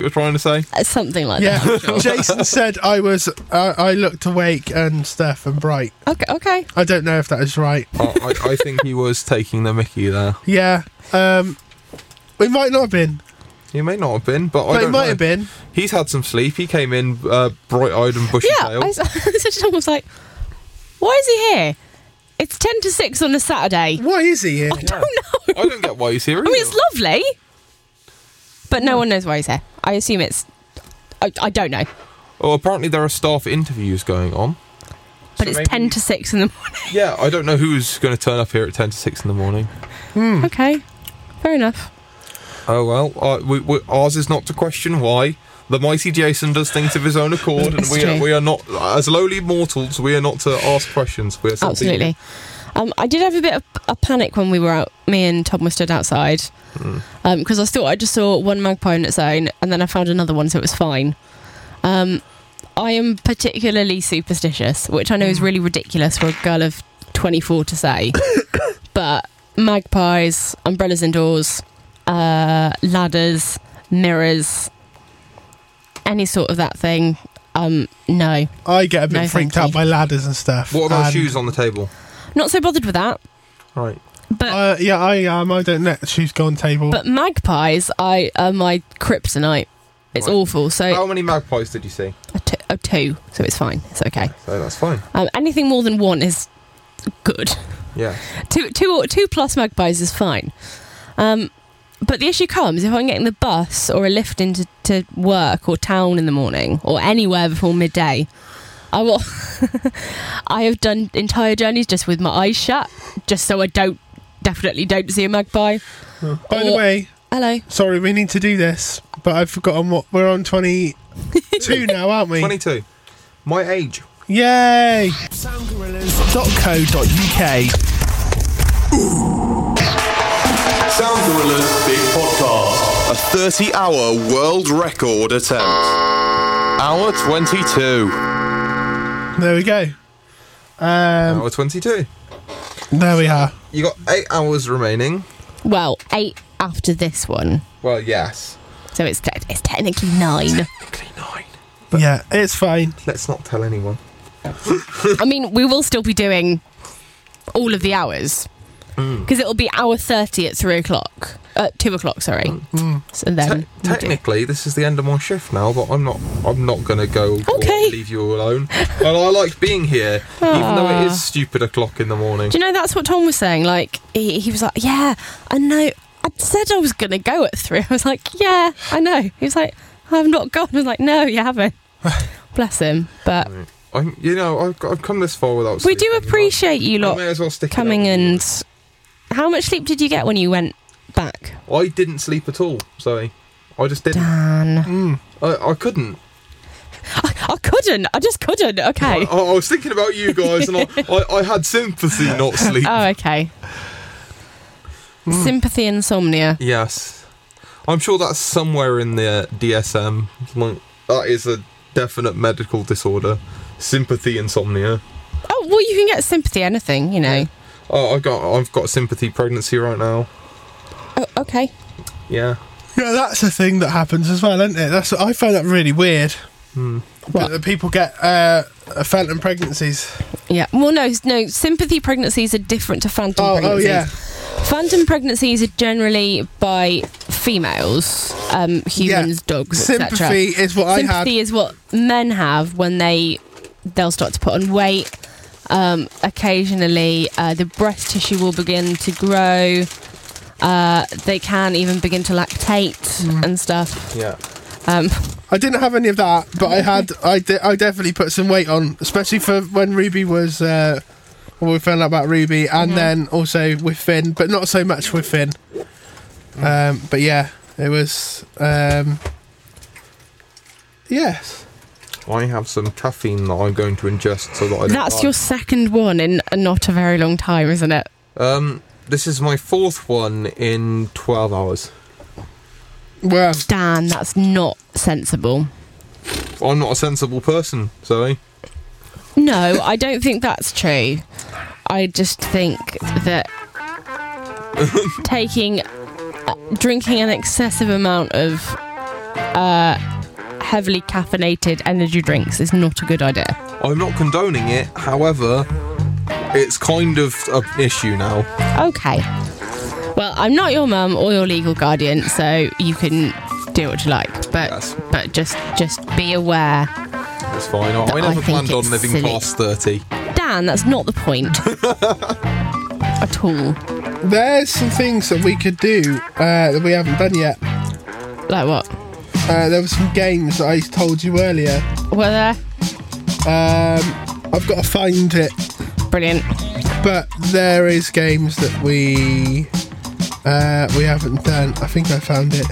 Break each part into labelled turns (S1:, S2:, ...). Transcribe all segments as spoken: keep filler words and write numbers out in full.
S1: you're trying to say?
S2: Uh, something like
S3: Yeah,
S2: that.
S3: Jason said I was. Uh, I looked awake and stuff and bright.
S2: Okay, okay.
S3: I don't know if that is right.
S1: I, I, I think he was taking the mickey there.
S3: Yeah, um, it might not have been,
S1: He may not have been, but, I
S3: but
S1: don't
S3: it might
S1: know.
S3: have been.
S1: He's had some sleep. He came in uh, bright-eyed and
S2: Yeah,
S1: bushy-tailed.
S2: I, s- I said to Tom, I was like, why is he here? It's ten to six on a Saturday.
S3: Why is he here?
S2: I don't know.
S1: I don't get why he's here.
S2: I mean, it's lovely, but no one knows why he's here. I assume it's... I, I don't know.
S1: Well, apparently there are staff interviews going on.
S2: But
S1: So
S2: it's
S1: maybe-
S2: ten to six in the morning.
S1: Yeah, I don't know who's going to turn up here at ten to six in the morning.
S2: Okay, fair enough.
S1: Oh, well, uh, we, we, ours is not to question why. The mighty Jason does things of his own accord, and
S2: It's
S1: we are,
S2: true.
S1: we are not, as lowly mortals, we are not to ask questions. We are simply-
S2: Absolutely. Um, I did have a bit of a panic when we were out. Me and Tom were stood outside because I thought I just saw one magpie on its own, and then I found another one, so it was fine. Um, I am particularly superstitious, which I know is really ridiculous for a girl of twenty-four to say, but magpies, umbrellas indoors, uh, ladders, mirrors, any sort of that thing. Um, no,
S3: I get a bit
S2: No,
S3: freaked
S2: thank
S3: out
S2: you.
S3: by ladders and stuff.
S1: What about
S3: and,
S1: shoes on the table?
S2: not so bothered with that.
S1: Right.
S2: But
S3: Uh, yeah, I am. I don't let shoes go on table.
S2: But magpies I, are my kryptonite. It's
S1: Right.
S2: awful. So
S1: How many magpies did you see?
S2: a, t- a two, so it's fine. It's okay.
S1: So that's fine.
S2: Um, anything more than one is good.
S1: Yeah.
S2: Two, two, or two plus magpies is fine. Um, but the issue comes if I'm getting the bus or a lift into to work or town in the morning or anywhere before midday. I will. I have done entire journeys just with my eyes shut, just so I don't definitely don't see a magpie.
S3: By the
S2: or-
S3: way,
S2: Hello.
S3: sorry, we need to do this, but I've forgotten what we're on. twenty-two now, aren't we?
S1: twenty-two. My age.
S3: Yay! sound gorillas dot co dot uk.
S4: Sound Gorillas Big Podcast. A thirty-hour world record attempt. Hour twenty-two.
S3: There we go. Um,
S1: Hour twenty-two.
S3: there we are.
S1: You got eight hours remaining.
S2: Well, eight after this one,
S1: Well, yes.
S2: so it's te- it's technically nine.
S1: Technically nine.
S3: Yeah, it's fine.
S1: Let's not tell anyone.
S2: I mean, we will still be doing all of the hours because it'll be hour thirty at three o'clock. Uh, two o'clock, sorry. So then,
S1: Te-
S2: we'll do-
S1: technically, this is the end of my shift now, but I'm not. I'm not going to go
S2: Okay.
S1: or leave you alone. And I like being here, even though it is stupid o'clock in the morning.
S2: do you know that's what Tom was saying? Like he, he was like, "Yeah, I know. I said I was going to go at three." I was like, "Yeah, I know." He was like, "I've not gone." I was like, "No, you haven't." Bless him, but
S1: I, you know, I've, got, I've come this far without.
S2: we do
S1: sleeping.
S2: appreciate you
S1: I
S2: lot
S1: may as well stick it
S2: coming
S1: out with you.
S2: and. How much sleep did you get when you went back,
S1: I didn't sleep at all, Zoe. I just didn't.
S2: Dan?
S1: I, I couldn't.
S2: I, I couldn't. I just couldn't. Okay.
S1: I, I was thinking about you guys, and I, I, I had sympathy, not sleep.
S2: Oh, okay. Sympathy insomnia.
S1: Yes, I'm sure that's somewhere in the D S M. Like, that is a definite medical disorder. Sympathy insomnia.
S2: Oh, well, you can get sympathy anything, you know.
S1: Oh, I got. I've got sympathy pregnancy right now.
S2: Oh, okay.
S1: Yeah.
S3: Yeah, that's a thing that happens as well, isn't it? That's I find that really weird.
S2: What?
S3: That people get uh, phantom pregnancies.
S2: Yeah. Well, no, no. Sympathy pregnancies are different to phantom
S3: Oh, oh
S2: pregnancies.
S3: yeah.
S2: Phantom pregnancies are generally by females, um, humans, dogs, et cetera.
S3: Sympathy is what I had.
S2: Sympathy is what men have when they they'll start to put on weight. Um, occasionally, uh, the breast tissue will begin to grow. Uh, they can even begin to lactate and stuff.
S1: Yeah.
S2: Um,
S3: I didn't have any of that, but I had. I, de- I definitely put some weight on, especially for when Ruby was. Uh, when we found out about Ruby, and then also with Finn, but not so much with Finn. Um, but yeah, it was. Um, yes.
S1: I have some caffeine that I'm going to ingest so that I don't
S2: that's
S1: die.
S2: your second one in a not a very long time, isn't it?
S1: Um, this is my fourth one in twelve hours.
S3: Well,
S2: Dan, that's not sensible.
S1: I'm not a sensible person, Zoe.
S2: No, I don't think that's true. I just think that taking, uh, drinking an excessive amount of uh, heavily caffeinated energy drinks is not a good idea.
S1: I'm not condoning it, however, it's kind of an issue now.
S2: Okay. Well, I'm not your mum or your legal guardian, so you can do what you like. But
S1: Yes.
S2: but just just be aware.
S1: It's fine. I, I
S2: I
S1: never
S2: think
S1: planned on
S2: it's
S1: living
S2: silly.
S1: past thirty.
S2: Dan, that's not the point. At all.
S3: There's some things that we could do uh, that we haven't done yet.
S2: Like what?
S3: Uh, there were some games that I told you earlier.
S2: Were there?
S3: Um, I've got to find it,
S2: Brilliant.
S3: but there is games that we uh, we haven't done. I think I found it.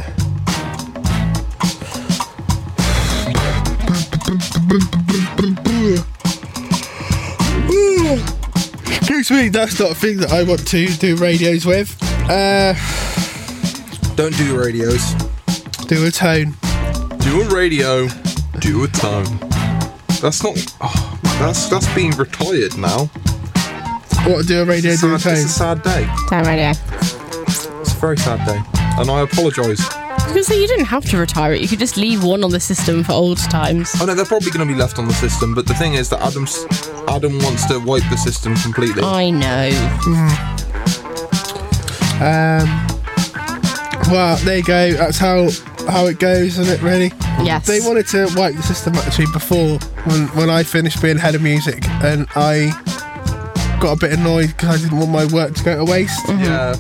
S3: Excuse me, that's not a thing that I want to do radios with. Uh,
S1: Don't do radios.
S3: do a tone.
S1: Do a radio. Do a tone. That's not. Oh, that's that's being retired now.
S3: What, do a radio,
S1: It's
S3: do a
S1: a, sad,
S3: tone?
S1: it's a sad day.
S2: Dan Radio.
S1: It's a very sad day, and I apologise.
S2: I was going to say, you didn't have to retire it. You could just leave one on the system for old times.
S1: I know they're probably going to be left on the system, but the thing is that Adam's Adam wants to wipe the system completely.
S2: I know.
S3: Um, well, there you go. That's how how it goes, isn't it, really?
S2: Yes.
S3: They wanted to wipe the system actually before, when, when I finished being head of music, and I got a bit annoyed because I didn't want my work to go to waste.
S1: Yeah.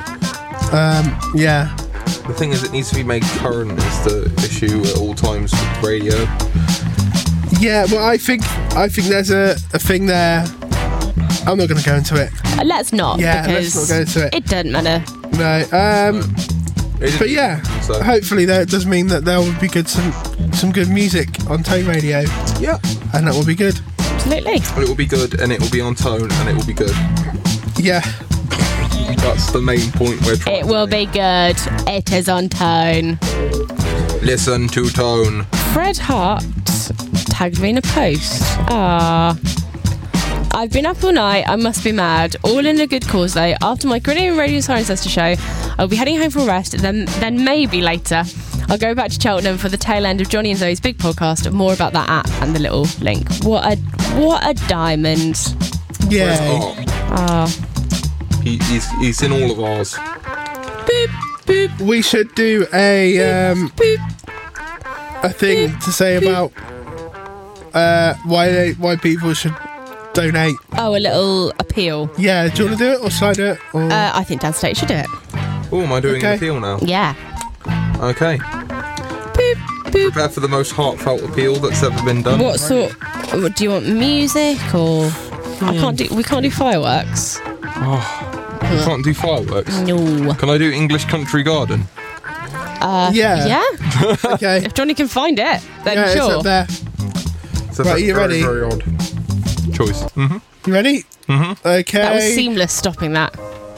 S3: Um, yeah.
S1: The thing is, it needs to be made current is the issue at all times with radio.
S3: Yeah, well, I think I think there's a, a thing there. I'm not going to go into it.
S2: Uh, Let's not.
S3: Yeah,
S2: because
S3: let's not go into it.
S2: It doesn't matter.
S3: No. Um,
S1: It didn't
S3: but yeah,
S1: even, so-
S3: hopefully that does mean that there will be good some some good music on Tone Radio,
S1: yeah.
S3: and that will be good.
S2: Absolutely.
S1: And it will be good, and it will be on tone, and it will be good.
S3: Yeah.
S1: That's the main point we're trying
S2: It
S1: to
S2: will
S1: make.
S2: be good. It is on tone.
S1: Listen to tone.
S2: Fred Hart tagged me in a post. Ah. I've been up all night, I must be mad. All in a good cause though. After my Grenadian Radio Science Tester show, I'll be heading home for a rest, then then maybe later I'll go back to Cheltenham for the tail end of Johnny and Zoe's big podcast. More about that app and the little link. What a what a diamond.
S1: Where's
S3: Yeah.
S1: Art?
S2: Ah.
S1: He, he's, he's in all of ours.
S2: Boop boop
S3: We should do a um,
S2: boop.
S3: a thing to say about uh, why they, why people should donate.
S2: Oh, a little appeal.
S3: Yeah, do you want to do it or should I do it? Or?
S2: Uh, I think Dan State should do it.
S1: Oh, am I doing
S3: Okay.
S1: an appeal now?
S2: Yeah.
S1: Okay.
S2: Boop boop.
S1: Prepare for the most heartfelt appeal that's ever been done.
S2: What sort? What, do you want music or? I can't do. We can't do fireworks.
S1: You can't do fireworks.
S2: No.
S1: Can I do English Country Garden?
S2: Uh,
S3: Yeah.
S2: Yeah.
S3: Okay.
S2: If Johnny can find it, then
S3: Yeah, it's
S2: sure.
S3: up there.
S1: It's a
S3: Right,
S1: very,
S3: you
S1: very,
S3: ready?
S1: very odd choice. Mm-hmm.
S3: You ready?
S1: Mhm.
S3: Okay.
S2: That was seamless. Stopping that.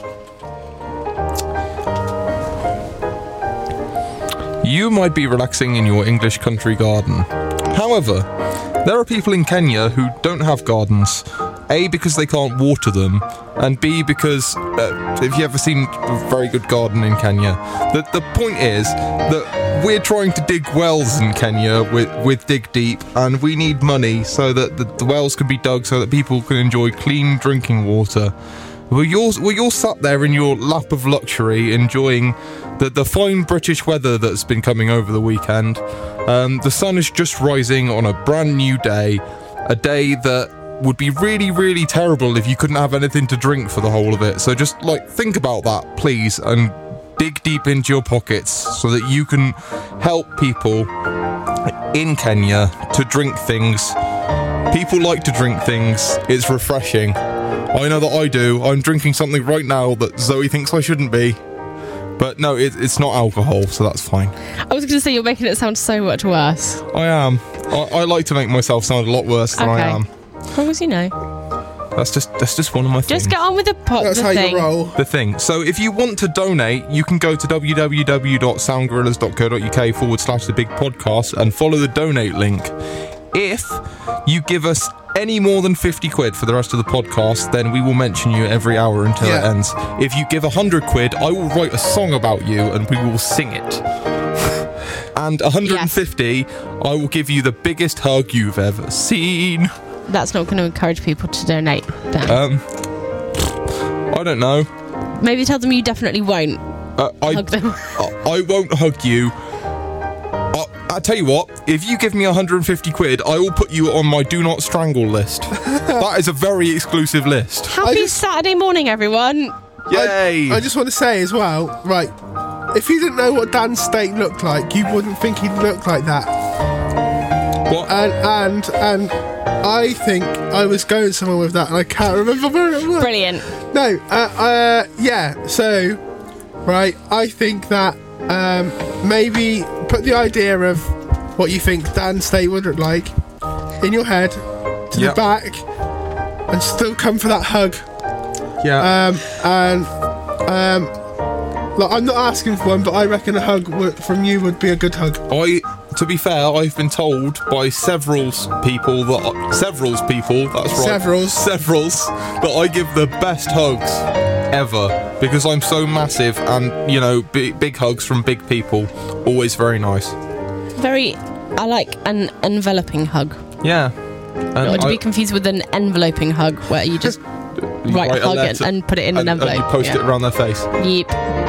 S1: You might be relaxing in your English country garden. However, there are people in Kenya who don't have gardens. A, because they can't water them, and B, because uh, if you ever seen a very good garden in Kenya, the, the point is that we're trying to dig wells in Kenya with, with Dig Deep, and we need money so that the, the wells can be dug so that people can enjoy clean drinking water. Well, you're, well, you're sat there in your lap of luxury enjoying the, the fine British weather that's been coming over the weekend. Um, the sun is just rising on a brand new day, a day that would be really, really terrible if you couldn't have anything to drink for the whole of it. So just, like, think about that, please, and dig deep into your pockets so that you can help people in Kenya to drink things. People like to drink things. It's refreshing. I know that I do. I'm drinking something right now that Zoe thinks I shouldn't be. But no, it, it's not alcohol, so that's fine.
S2: I was going to say you're making it sound so much worse.
S1: I am. I, I like to make myself sound a lot worse than
S2: Okay.
S1: I am.
S2: As long as you know.
S1: That's just that's just one of my things.
S2: Just get on with the pot.
S3: That's
S2: the
S3: how
S2: thing.
S3: you roll.
S1: The thing. So if you want to donate, you can go to www.soundgorillas.co.uk forward slash the big podcast and follow the donate link. If you give us any more than fifty quid for the rest of the podcast, then we will mention you every hour until it
S3: Yeah.
S1: ends. If you give one hundred quid, I will write a song about you and we will sing it. And one hundred fifty, I will give you the biggest hug you've ever seen.
S2: That's not going to encourage people to donate, Dan.
S1: Um, I don't know.
S2: Maybe tell them you definitely won't
S1: Uh, I,
S2: hug them.
S1: I, I won't hug you. I, I tell you what, if you give me one hundred fifty quid, I will put you on my do not strangle list. That is a very exclusive list.
S2: Happy
S3: just-
S2: Saturday morning, everyone.
S1: Yay!
S3: I, I just want to say as well, right, if you didn't know what Dan State looked like, you wouldn't think he'd look like that.
S1: what?
S3: And and and I think I was going somewhere with that, and I can't remember where it was.
S2: Brilliant.
S3: No, uh, uh, yeah. So, right, I think that um, maybe put the idea of what you think Dan State would look like in your head to
S1: Yep.
S3: the back, and still come for that hug.
S1: yeah.
S3: Um, and um, like, I'm not asking for one, but I reckon a hug w- from you would be a good hug.
S1: I, to be fair, I've been told by several people that several people. That's right.
S3: Severals.
S1: Severals that I give the best hugs ever because I'm so massive, and you know, big, big hugs from big people, always very nice.
S2: Very, I like an enveloping hug.
S1: Yeah. And
S2: Not to
S1: I-
S2: be confused with an enveloping hug, where you just
S1: you
S2: write
S1: a
S2: hug and,
S1: letter
S2: and put it in
S1: and,
S2: an envelope.
S1: and you post
S2: yeah.
S1: it around their face.
S2: Yep.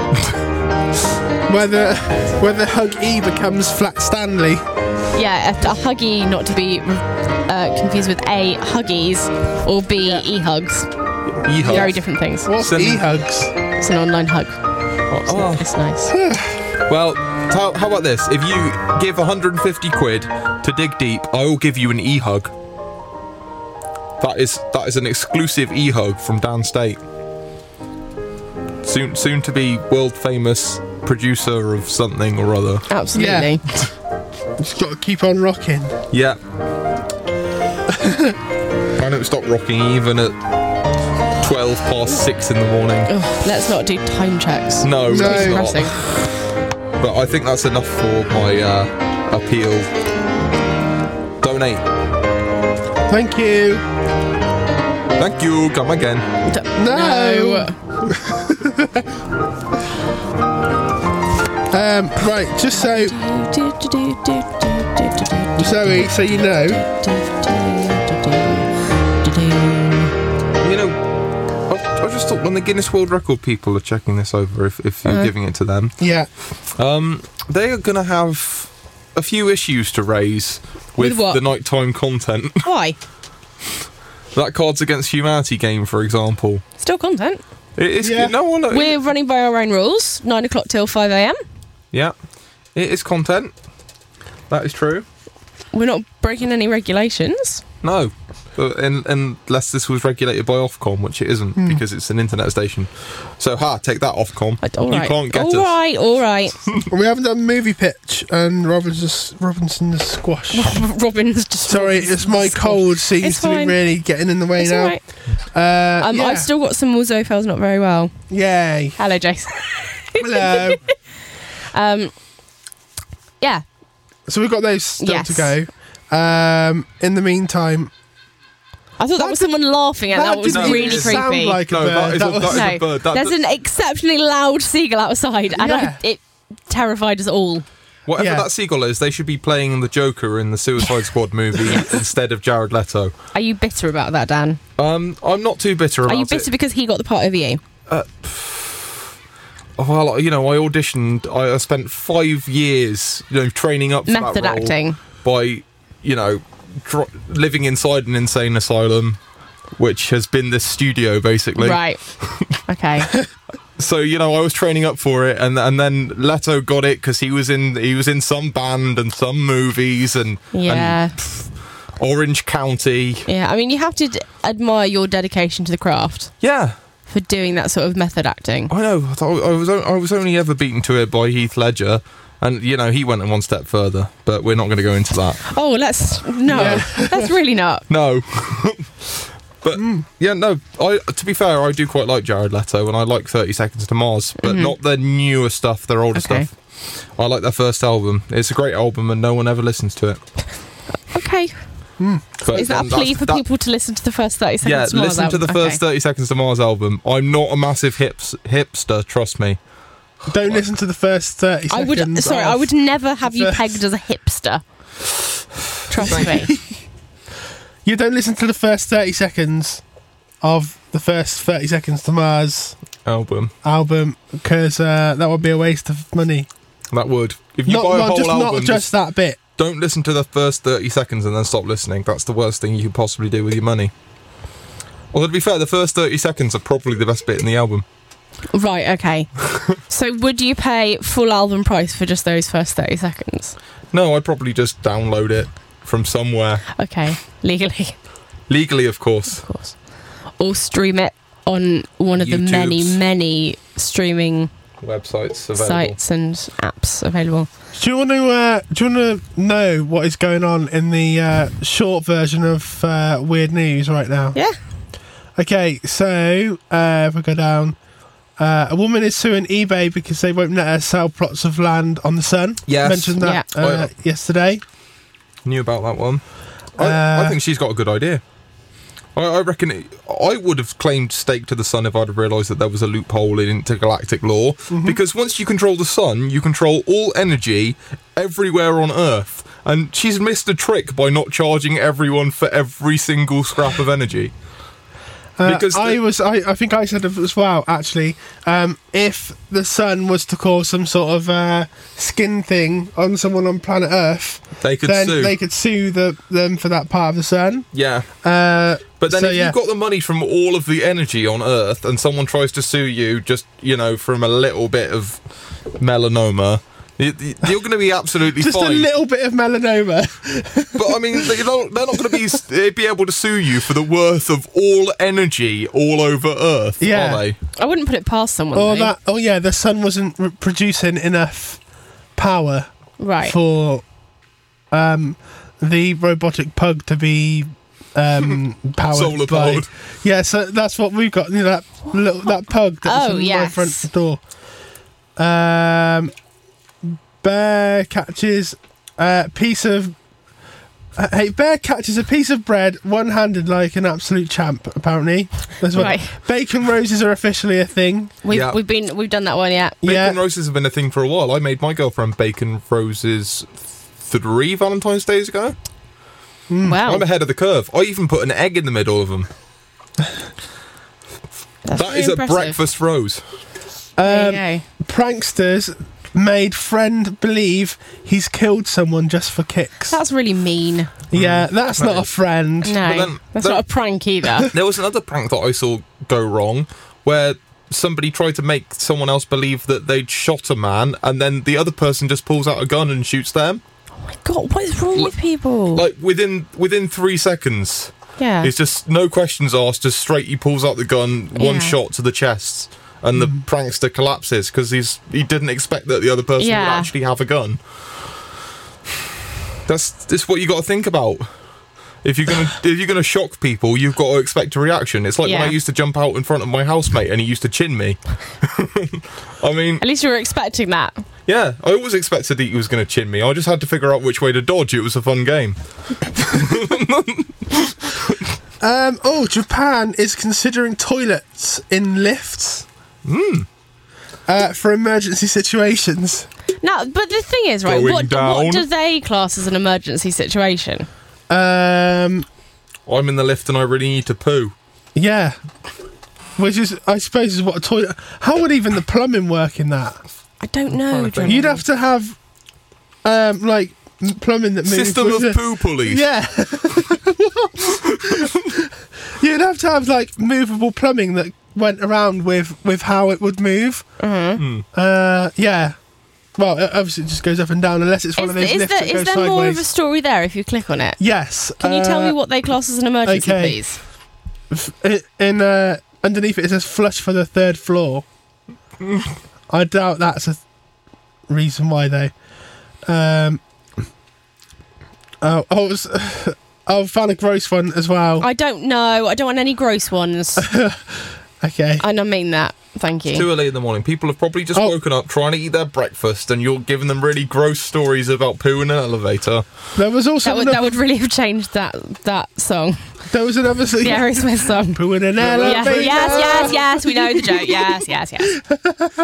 S3: Whether whether hug E becomes Flat Stanley.
S2: Yeah, a, a huggy, not to be uh, confused with A, huggies, or B, e-hugs.
S1: E-hugs.
S2: Very different things.
S3: What's
S1: Send-
S3: E hugs?
S2: It's an online hug.
S1: Oh.
S2: It's nice.
S1: Well, how, how about this? If you give one hundred fifty quid to dig deep, I will give you an e-hug. That is that is an exclusive e-hug from Dan State. Soon soon to be world famous producer of something or other.
S2: Absolutely.
S3: Just got to keep on rocking.
S1: Yeah. I don't stop rocking even at twelve past six in the morning.
S2: Ugh, let's not do time checks.
S1: No,
S3: No.
S1: that's not.
S2: Depressing.
S1: But I think that's enough for my uh, appeal. Donate.
S3: Thank you.
S1: Thank you. Come again.
S2: D-
S3: No. Um, right, just so Zoe, so you know,
S1: You know, I, I just thought when the Guinness World Record people are checking this over, if, if you're
S2: Uh-huh.
S1: giving it to them,
S3: yeah,
S1: um, they are going to have a few issues to raise with,
S2: With what?
S1: the nighttime content.
S2: Why?
S1: That Cards Against Humanity game, for example.
S2: Still content.
S1: It is
S3: Yeah.
S1: no one.
S2: We're running by our own rules. Nine o'clock till five a.m.
S1: Yeah, it is content. That is true.
S2: We're not breaking any regulations.
S1: No, but in, unless this was regulated by Ofcom, which it isn't because it's an internet station. So, ha, take that, Ofcom.
S2: I- All
S1: you
S2: right.
S1: can't get
S2: all
S1: us.
S2: right, all right.
S3: we haven't done movie pitch and Robinson's Robinson's squash.
S2: Robin's just.
S3: Sorry, it's my cold seems
S2: It's
S3: to be
S2: fine.
S3: really getting in the way
S2: It's
S3: now.
S2: all right.
S3: Uh,
S2: Um,
S3: yeah.
S2: I've still got some more Zofels not very well.
S3: Yay!
S2: Hello, Jason.
S3: Hello.
S2: um, yeah.
S3: So we've got those still
S2: Yes.
S3: to go. Um, in the meantime,
S2: I thought that,
S3: That
S2: was
S3: did-
S2: someone laughing, and that, was
S1: didn't
S2: really
S1: even
S2: creepy.
S3: sound like a
S1: No,
S3: bird.
S1: that is
S3: That
S1: a-
S3: was-
S1: that is
S2: no,
S1: a bird. That-
S2: there's
S1: that-
S2: an exceptionally loud seagull outside, and
S3: Yeah.
S2: I, it terrified us all.
S1: Whatever
S3: Yeah.
S1: that seagull is, they should be playing the Joker in the Suicide Squad movie instead of Jared Leto.
S2: Are you bitter about that, Dan?
S1: Um, I'm not too bitter about
S2: Are you bitter
S1: it.
S2: because he got the part over you?
S1: Well, you know, I auditioned. I, I spent five years, you know, training up for
S2: Method
S1: that role
S2: acting.
S1: by, you know, dr- living inside an insane asylum, which has been this studio basically.
S2: Right. Okay.
S1: So you know, I was training up for it, and and then Leto got it because he was in he was in some band and some movies and
S2: Yeah.
S1: and, pff, Orange County.
S2: Yeah. I mean, you have to d- admire your dedication to the craft
S1: Yeah,
S2: for doing that sort of method acting.
S1: I know. I, thought I was o- I was only ever beaten to it by Heath Ledger, and you know he went one step further. But we're not going to go into that.
S2: Oh, let's no.
S3: Yeah.
S2: Let's really not.
S1: No. But yeah, no. I to be fair, I do quite like Jared Leto, and I like thirty Seconds to Mars, but not their newer stuff, their older
S2: Okay.
S1: stuff. I like their first album. It's a great album, and no one ever listens to it.
S2: Okay.
S1: But
S2: Is that a
S1: then
S2: plea
S1: that's-
S2: for
S1: that-
S2: people to listen to the first thirty seconds?
S1: Yeah,
S2: to Mars
S1: listen to the
S2: album?
S1: first
S2: Okay.
S1: thirty Seconds to Mars album. I'm not a massive hips hipster, trust me.
S3: Don't listen to the first thirty
S2: I
S3: seconds.
S2: would. Sorry,
S3: of-
S2: I would never have you
S3: the-
S2: pegged as a hipster. Trust me.
S3: You don't listen to the first thirty seconds of the first thirty seconds to Mars
S1: Album.
S3: album because uh, that would be a waste of money.
S1: That would. If you
S3: Not,
S1: buy a
S3: not
S1: whole
S3: just
S1: album,
S3: not
S1: just
S3: just that bit.
S1: don't listen to the first thirty seconds and then stop listening. That's the worst thing you could possibly do with your money. Although, to be fair, the first thirty seconds are probably the best bit in the album.
S2: Right. Okay. So, would you pay full album price for just those first thirty seconds?
S1: No, I'd probably just download it from somewhere.
S2: Okay, legally,
S1: Legally, of course.
S2: of course, or stream it on one of the
S1: YouTube's
S2: many, many streaming
S1: Websites available.
S2: sites and apps available.
S3: Do you want to? Uh, do you want to know what is going on in the uh, short version of uh, Weird News right now?
S2: Yeah.
S3: Okay, so uh, if we go down, uh, a woman is suing eBay because they won't let her sell plots of land on the Sun.
S1: Yes.
S3: Mentioned that
S1: Yeah.
S3: uh,
S1: Oh, yeah.
S3: yesterday.
S1: Knew about that one. I,
S3: Uh,
S1: I think she's got a good idea. I, I reckon it, I would have claimed stake to the sun if I'd have realised that there was a loophole in intergalactic law.
S3: Mm-hmm.
S1: Because once you control the sun, you control all energy everywhere on Earth. And she's missed a trick by not charging everyone for every single scrap of energy.
S3: Uh,
S1: Because
S3: I
S1: the-
S3: was, I, I think I said as well. Actually, um, if the Sun was to cause some sort of uh, skin thing on someone on planet Earth,
S1: They could
S3: then
S1: sue.
S3: they could sue the, them for that part of the Sun.
S1: Yeah.
S3: Uh,
S1: But then
S3: so,
S1: if
S3: yeah.
S1: you've got the money from all of the energy on Earth and someone tries to sue you just, you know, from a little bit of melanoma, you- you- you're going to be absolutely
S3: just
S1: fine.
S3: a little bit of melanoma.
S1: But I mean, they don't, they're not going to be uh, be able to sue you for the worth of all energy all over Earth,
S3: Yeah.
S1: are they?
S2: I wouldn't put it past someone.
S3: Or
S2: though.
S3: that. Oh yeah, the Sun wasn't r- producing enough power
S2: Right.
S3: for um, the robotic pug to be um, powered
S1: Solar
S3: by.
S1: powered.
S3: Yeah, so that's what we've got. You know, that little, that pug that's
S2: Oh,
S3: on
S2: yes.
S3: my front door. Um, bear catches a piece of. Uh, hey, bear catches a piece of bread one-handed like an absolute champ. Apparently, that's what
S2: Right.
S3: bacon roses are officially a thing.
S2: We've
S1: Yeah.
S2: we've been we've done that one, yeah.
S1: Bacon
S3: Yeah.
S1: roses have been a thing for a while. I made my girlfriend bacon roses three Valentine's Days ago.
S2: Wow.
S1: I'm ahead of the curve. I even put an egg in the middle of them.
S2: That's
S1: That
S2: very
S1: is a
S2: impressive.
S1: breakfast rose.
S2: There
S3: Um,
S2: you go.
S3: pranksters made friend believe he's killed someone just for kicks.
S2: That's really mean.
S3: yeah, that's not a friend.
S2: No,
S1: then-
S2: that's
S1: then-
S2: not a prank either.
S1: There was another prank that I saw go wrong where somebody tried to make someone else believe that they'd shot a man and then the other person just pulls out a gun and shoots them.
S2: Oh my god, what is wrong with people?
S1: Like within within three seconds.
S2: yeah.
S1: It's just no questions asked, just straight he pulls out the gun, one
S2: Yeah.
S1: shot to the chest, and the prankster collapses because he's he didn't expect that the other person
S2: Yeah.
S1: would actually have a gun. That's that's what you got to think about. If you're gonna if you're gonna shock people, you've got to expect a reaction. It's like
S2: Yeah.
S1: when I used to jump out in front of my housemate and he used to chin me. I mean,
S2: At least you were expecting that.
S1: yeah, I always expected that he was going to chin me. I just had to figure out which way to dodge. It was a fun game.
S3: Um, oh, Japan is considering toilets in lifts
S1: Hmm.
S3: uh, for emergency situations.
S2: No, but the thing is, right,
S1: Going
S2: what,
S1: down.
S2: what do they class as an emergency situation?
S3: Um,
S1: I'm in the lift and I really need to poo.
S3: yeah, which is, I suppose, is what a toilet. How would even the plumbing work in that?
S2: I don't know.
S1: trying to think.
S2: John.
S3: You'd have to have, um, like m- plumbing that moves.
S1: System
S3: with
S1: of
S3: the-
S1: poo police.
S3: Yeah. You'd have to have like movable plumbing that went around with with how it would move.
S2: Mhm.
S3: Uh, yeah. Well, it- obviously it just goes up and down unless it's one
S2: Is,
S3: of those
S2: is
S3: lifts
S2: there,
S3: that
S2: is
S3: goes
S2: there
S3: sideways.
S2: more of a story there if you click on it?
S3: Yes.
S2: Can you tell
S3: uh,
S2: me what they class as an emergency,
S3: okay.
S2: please?
S3: f- in uh, underneath it, it says flush for the third floor. I doubt that's a th- reason why though. Um. Oh, oh, it was, I found a gross one as well.
S2: I don't know. I don't want any gross ones.
S3: Okay.
S2: And I mean that. Thank you.
S1: Too early in the morning. People have probably just
S3: Oh.
S1: woken up trying to eat their breakfast, and you're giving them really gross stories about poo in an elevator.
S3: There was also
S2: That would,
S3: another,
S2: that would really have changed that that song.
S3: there was another
S2: The Aerosmith song.
S3: Poo in an
S2: Yes,
S3: elevator.
S2: yes, yes, yes, we know the joke. Yes, yes, yes.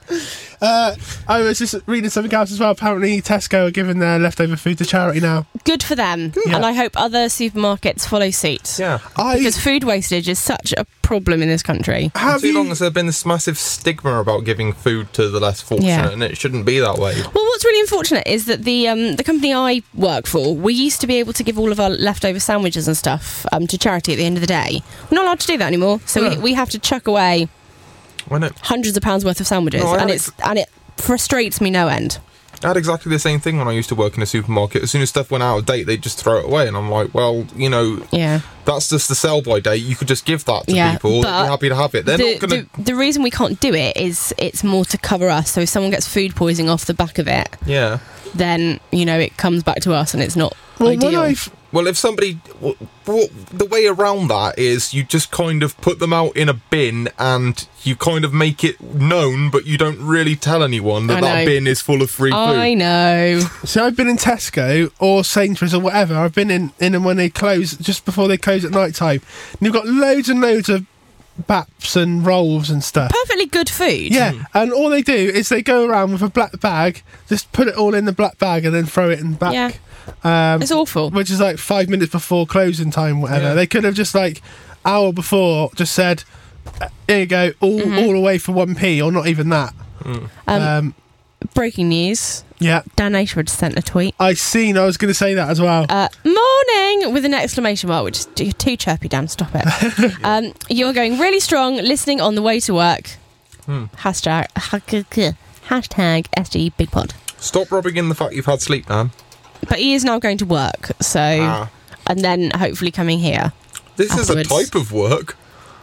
S3: Uh, I was just reading something else as well. Apparently, Tesco are giving their leftover food to charity now.
S2: Good for them.
S3: Yeah.
S2: And I hope other supermarkets follow suit.
S1: Yeah.
S3: I
S2: Because food wastage is such a problem in this country.
S3: have
S1: Too
S3: you,
S1: long has there been this massive stigma about giving food to the less fortunate,
S2: Yeah.
S1: and it shouldn't be that way.
S2: Well, what's really unfortunate is that the um, the company I work for, we used to be able to give all of our leftover sandwiches and stuff um, to charity at the end of the day. We're not allowed to do that anymore, so
S3: No.
S2: we, we have to chuck away
S1: When it,
S2: hundreds of pounds worth of sandwiches,
S1: No, I
S2: and
S1: had
S2: it's and it frustrates me no end.
S1: I had exactly the same thing when I used to work in a supermarket. As soon as stuff went out of date, they'd just throw it away, and I'm like, well, you know,
S2: Yeah.
S1: that's just the sell-by date. You could just give that to
S2: Yeah,
S1: people. They'd
S2: but
S1: be happy to have it. They're
S2: The,
S1: not going to...
S2: the, the reason we can't do it is it's more to cover us. So if someone gets food poisoning off the back of it,
S1: Yeah.
S2: then you know it comes back to us, and it's not
S3: well, when
S2: ideal.
S3: I've
S1: Well, if somebody... Well, well, the way around that is you just kind of put them out in a bin and you kind of make it known, but you don't really tell anyone that
S2: I
S1: that
S2: know.
S1: bin is full of free food.
S2: I know.
S3: So I've been in Tesco or Sainsbury's or whatever. I've been in, in them when they close, just before they close at night time. And you've got loads and loads of baps and rolls and stuff.
S2: Perfectly good food.
S3: Yeah, and all they do is they go around with a black bag, just put it all in the black bag and then throw it in back.
S2: Yeah.
S3: Um,
S2: It's awful.
S3: which is like five minutes before closing time, whatever.
S1: Yeah.
S3: They could have just like hour before just said, "Uh, "Here you go, all
S2: Mm-hmm.
S3: all away for one p," or not even that.
S2: Um,
S3: Um,
S2: breaking news.
S3: yeah,
S2: Dan Ashford sent a tweet.
S3: I seen. I was going to say that as well.
S2: Uh, morning with an exclamation mark, which is too, too chirpy, Dan. Stop it. um, you're going really strong. Listening on the way to work.
S1: Hmm.
S2: Hashtag hashtag S G Big Pod.
S1: Stop rubbing in the fact you've had sleep, man.
S2: But he is now going to work, so
S1: Ah.
S2: and then hopefully coming here.
S1: This
S2: Afterwards.
S1: is a type of work.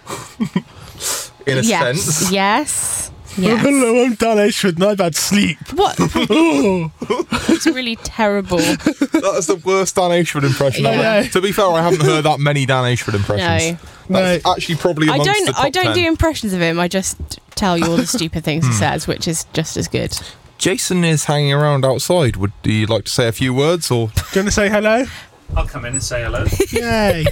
S1: In a
S2: yes,
S1: sense.
S2: yes,
S3: Oh,
S2: yes.
S3: hello, I'm Dan Ashford and I've had sleep.
S2: What?
S3: Oh,
S2: It's really terrible.
S1: That is the worst Dan Ashford impression
S3: Yeah.
S1: ever. To be fair, I haven't heard that many Dan Ashford impressions.
S2: No.
S1: That's
S3: No.
S1: actually probably
S2: I
S1: amongst the
S2: don't.
S1: top
S2: I don't
S1: ten.
S2: do impressions of him. I just tell you all the stupid things
S1: Hmm.
S2: he says, which is just as good.
S1: Jason is hanging around outside. Would you like to say a few words or?
S3: do you want to say hello?
S5: I'll come in and say hello.
S3: Yay.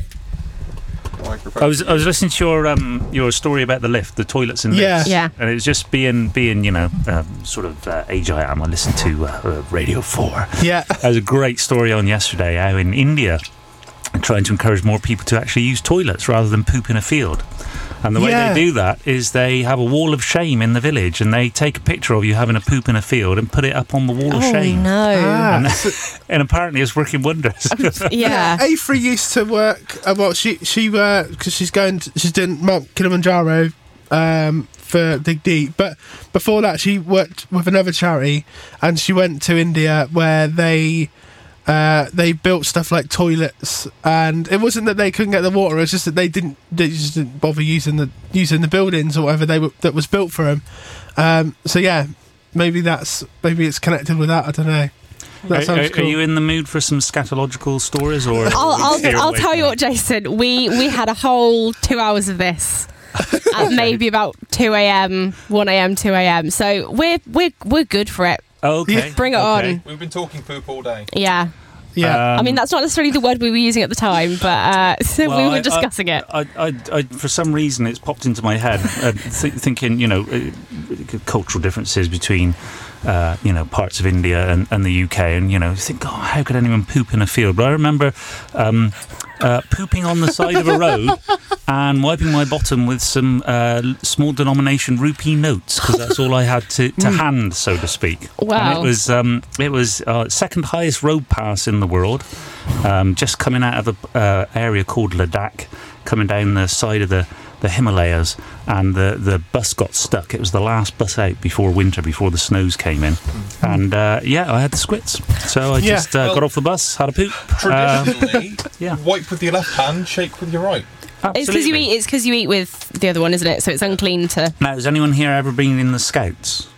S5: I was I was listening to your um your story about the lift, the toilets and
S3: Yeah.
S5: lifts.
S2: Yeah.
S5: And it was just being being you know um, sort of uh, age I am. I listened to uh, uh, Radio Four.
S3: Yeah.
S5: There was a great story on yesterday how in India they're trying to encourage more people to actually use toilets rather than poop in a field. And the way
S3: Yeah.
S5: they do that is they have a wall of shame in the village, and they take a picture of you having a poop in a field and put it up on the wall of
S2: Oh
S5: shame.
S2: no!
S3: Ah.
S5: And, and apparently it's working wonders.
S2: Yeah.
S3: A three used to work. Uh, well, she she because she's going. To, she's doing Mount Kilimanjaro um, for Dig Deep. But before that, she worked with another charity, and she went to India where they uh, they built stuff like toilets. And it wasn't that they couldn't get the water; it was just that they didn't they just didn't bother using the using the buildings or whatever they were that was built for them. Um, so yeah, maybe that's maybe it's connected with that. I don't know. That
S5: Are,
S3: sounds
S5: are-
S3: cool.
S5: are you in the mood for some scatological stories, or
S2: I'll, I'll,
S5: Steer
S2: I'll
S5: away
S2: tell
S5: from
S2: you
S5: it?
S2: what, Jason. We we had a whole two hours of this at maybe about two a.m, one a.m, two a.m. So we're we're we're good for it.
S5: Oh, okay.
S2: Bring it
S5: okay.
S2: on.
S1: We've been talking poop all day.
S2: Yeah.
S3: yeah.
S5: Um,
S2: I mean, that's not necessarily the word we were using at the time, but uh, so
S5: well,
S2: we were
S5: I-
S2: discussing it.
S5: I, I, I, for some reason, it's popped into my head, uh, th- thinking, you know, uh, cultural differences between, uh, you know, parts of India and, and the U K, and you know, you think, oh, how could anyone poop in a field? But I remember um, uh, pooping on the side of a road and wiping my bottom with some uh, small denomination rupee notes, because that's all I had to, to hand, so to speak. And
S2: Wow.
S5: it was um, it was uh, second highest road pass in the world, um, just coming out of an uh, area called Ladakh, coming down the side of the, the Himalayas, and the, the bus got stuck. It was the last bus out before winter, before the snows came in. And uh, yeah, I had the squits. So I
S3: Yeah.
S5: just uh,
S1: Well,
S5: got off the bus, had a poop. Uh,
S1: Traditionally,
S5: yeah.
S1: wipe with your left hand, shake with your right.
S2: It's because you eat. It's because you eat with the other one, isn't it? So it's unclean to.
S5: Now, has anyone here ever been in the Scouts?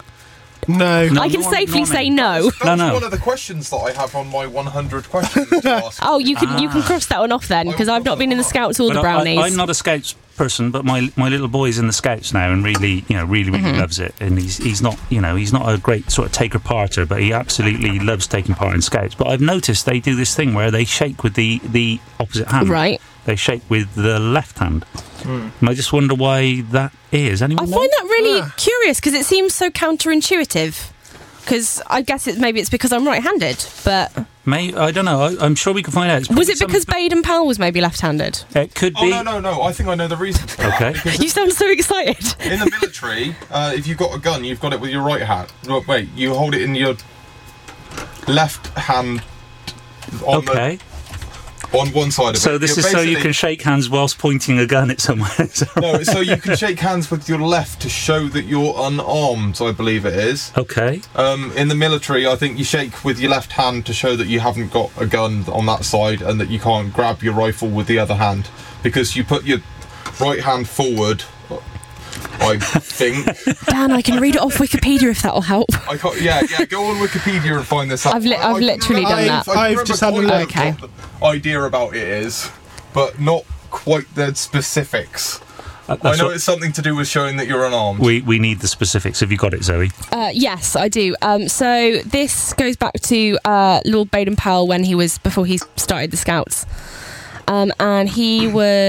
S3: no.
S5: No,
S2: I can
S5: nor-
S2: safely
S5: nor
S2: say
S5: me.
S2: no.
S1: That
S5: No,
S1: was
S5: no.
S1: one of the questions that I have on my one hundred questions to ask.
S2: Oh, you can you can
S5: Ah.
S2: cross that one off then, because I've not been in the Scouts or the
S5: But I-
S2: Brownies.
S5: I, I'm not a Scouts person, but my my little boy's in the Scouts now, and really, you know, really, really
S2: Mm-hmm.
S5: loves it. And he's he's not, you know, he's not a great sort of taker parter, but he absolutely loves taking part in Scouts. But I've noticed they do this thing where they shake with the the opposite hand.
S2: Right.
S5: They shake with the left hand. And I just wonder why that is. Anyone
S2: I
S5: know?
S2: find that really
S3: Ah.
S2: curious because it seems so counterintuitive. Because I guess it maybe it's because I'm right-handed, but
S5: May, I don't know. I, I'm sure we can find out. It's
S2: was
S5: probably
S2: it because
S5: some-
S2: Baden Powell was maybe left-handed?
S5: It could
S1: Oh
S5: be.
S1: no, no, no! I think I know the reason. For that.
S5: Okay.
S1: Because
S2: You sound so excited.
S1: in the military, uh, if you've got a gun, you've got it with your right hand. No, wait, you hold it in your left hand. On
S5: Okay.
S1: The, on one side of it.
S5: So this
S1: You're
S5: is so you
S1: basically-
S5: can shake hands whilst pointing a gun at someone. Is that
S1: No,
S5: right?
S1: so you can shake hands with your left to show that you're unarmed. I believe it is.
S5: Okay.
S1: Um, in the military, I think you shake with your left hand to show that you haven't got a gun on that side and that you can't grab your rifle with the other hand because you put your right hand forward. I think.
S2: Dan, I can read it off Wikipedia if that'll help.
S1: I can't, yeah, yeah. Go on Wikipedia and find this out.
S2: I've li-
S1: I-
S2: I've
S1: I can
S2: literally
S1: remember-
S2: done that.
S1: I can
S3: I've
S1: remember
S3: just had a
S1: quite
S3: look.
S2: Okay.
S1: what the idea about it is, but not quite the specifics.
S5: Uh,
S1: I
S5: that's
S1: know
S5: what-
S1: it's something to do with showing that you're unarmed.
S5: we we need the specifics. Have you got it, Zoe?
S2: Uh, yes, I do. Um, so this goes back to uh, Lord Baden Powell when he was before he started the Scouts, um, and he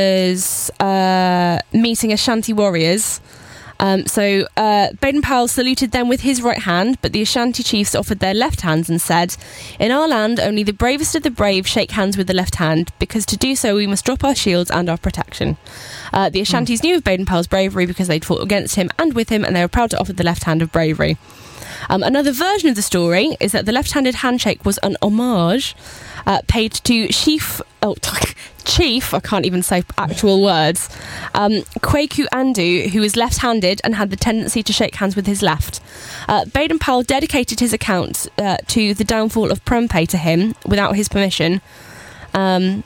S2: was uh, meeting Ashanti warriors. Um, so uh, Baden Powell saluted them with his right hand, but the Ashanti chiefs offered their left hands and said, "In our land, only the bravest of the brave shake hands with the left hand, because to do so we must drop our shields and our protection." Uh, the Ashantis knew of Baden Powell's bravery because they'd fought against him and with him, and they were proud to offer the left hand of bravery. Um, another version of the story is that the left-handed handshake was an homage uh, paid to Chief, oh, Chief, I can't even say actual words, um, Kwaku Andu, who was left-handed and had the tendency to shake hands with his left. Uh, Baden Powell dedicated his account uh, to the downfall of Prempeh to him without his permission, um,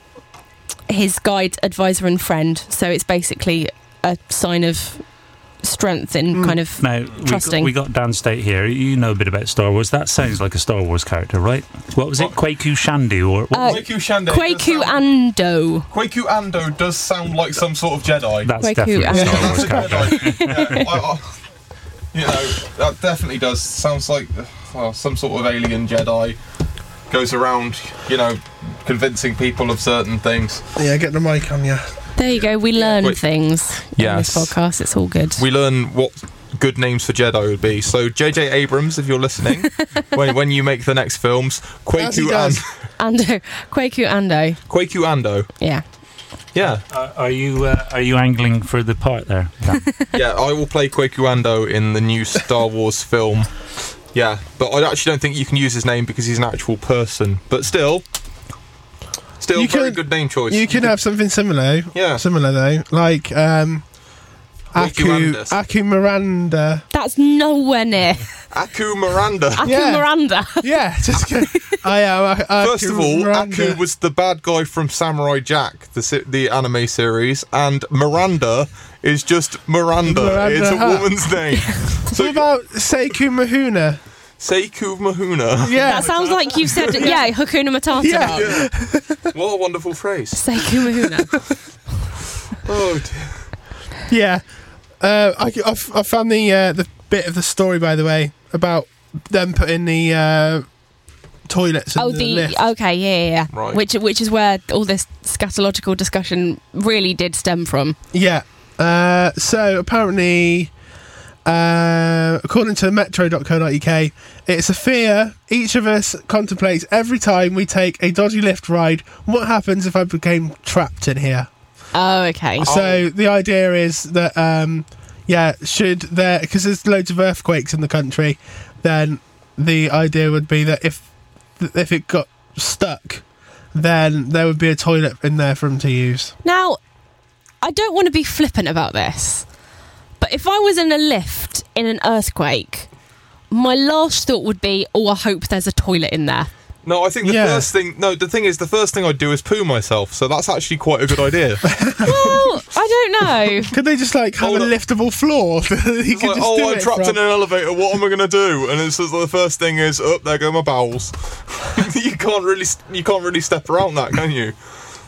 S2: his guide, advisor and friend. So it's basically a sign of strength in kind of
S5: Now, we got,
S2: trusting.
S5: we got Dan State here. You know a bit about Star Wars. That sounds like a Star Wars character, right? What was it? Kwaku Shandu? Or what
S2: Uh,
S5: was it?
S1: Kwaku Shande.
S2: Kwaku Ando.
S1: Kwaku Ando does sound like some sort of Jedi.
S5: That's
S2: Kwaku
S5: definitely a
S2: Ando.
S5: Star
S1: That's
S5: Wars
S1: a
S5: character.
S1: Jedi. Yeah, I, I, you know, that definitely does. Sounds like uh, some sort of alien Jedi. Goes around, you know, convincing people of certain things.
S3: Yeah, get the mic on you.
S2: There you go. We learn
S1: Wait.
S2: things
S1: Yes.
S2: in this podcast. It's all good.
S1: We learn what good names for Jedi would be. So J J Abrams, if you're listening, when when you make the next films,
S3: As he
S1: Kwaku
S3: does.
S1: and
S2: Ando, Kwaku Ando.
S1: Kwaku Ando.
S2: Yeah.
S1: Yeah,
S5: Uh, are you uh, are you angling for the part there? Dan?
S1: yeah. I will play Kwaku Ando in the new Star Wars film. Yeah, but I actually don't think you can use his name because he's an actual person. But still, still,
S3: You
S1: very
S3: can-
S1: good name choice.
S3: You can have something similar.
S1: Yeah.
S3: Similar though, like um, Aku
S1: Kwaku-andus.
S3: Aku Miranda.
S2: That's nowhere near.
S1: Aku Miranda.
S2: Aku
S3: Yeah.
S2: Miranda.
S3: Yeah, just go. I am. uh, Aku
S1: First of all,
S3: Miranda.
S1: Aku was the bad guy from Samurai Jack, the se- the anime series, and Miranda is just Miranda.
S3: Miranda,
S1: It's a
S3: huh.
S1: woman's name.
S3: What about Seiko Mahuna?
S1: Seiku Mahuna.
S3: Yeah,
S2: That sounds like you've said, yeah, Hakuna Matata.
S3: Yeah.
S1: Yeah. What a wonderful phrase.
S2: Seiko Mahuna.
S1: Oh dear.
S3: yeah. Uh, I, I, I found the uh, the bit of the story, by the way, about them putting the uh, toilets in
S2: Oh,
S3: the,
S2: the
S3: lift.
S2: okay, yeah, yeah, yeah.
S1: Right.
S2: Which which is where all this scatological discussion really did stem from.
S3: Yeah. Uh, so apparently, uh, according to metro dot co dot U K, it's a fear each of us contemplates every time we take a dodgy lift ride. What happens if I became trapped in here?
S2: Oh, okay.
S3: So the idea is that, um, yeah, should there, because there's loads of earthquakes in the country, then the idea would be that if if it got stuck, then there would be a toilet in there for them to use.
S2: Now, I don't want to be flippant about this, but if I was in a lift in an earthquake, my last thought would be, oh, I hope there's a toilet in there.
S1: No, I think the
S3: Yeah.
S1: first thing. No, the thing is, the first thing I'd do is poo myself. So that's actually quite a good idea.
S2: Well, I don't know.
S3: Could they just like have
S1: Hold
S3: a
S1: up.
S3: liftable floor? that you
S1: It's
S3: could
S1: like,
S3: just do
S1: oh, I'm
S3: it
S1: trapped
S3: from?
S1: in an elevator. What am I going to do? And it's just the first thing is, oh, there go my bowels. you can't really, you can't really step around that, can you?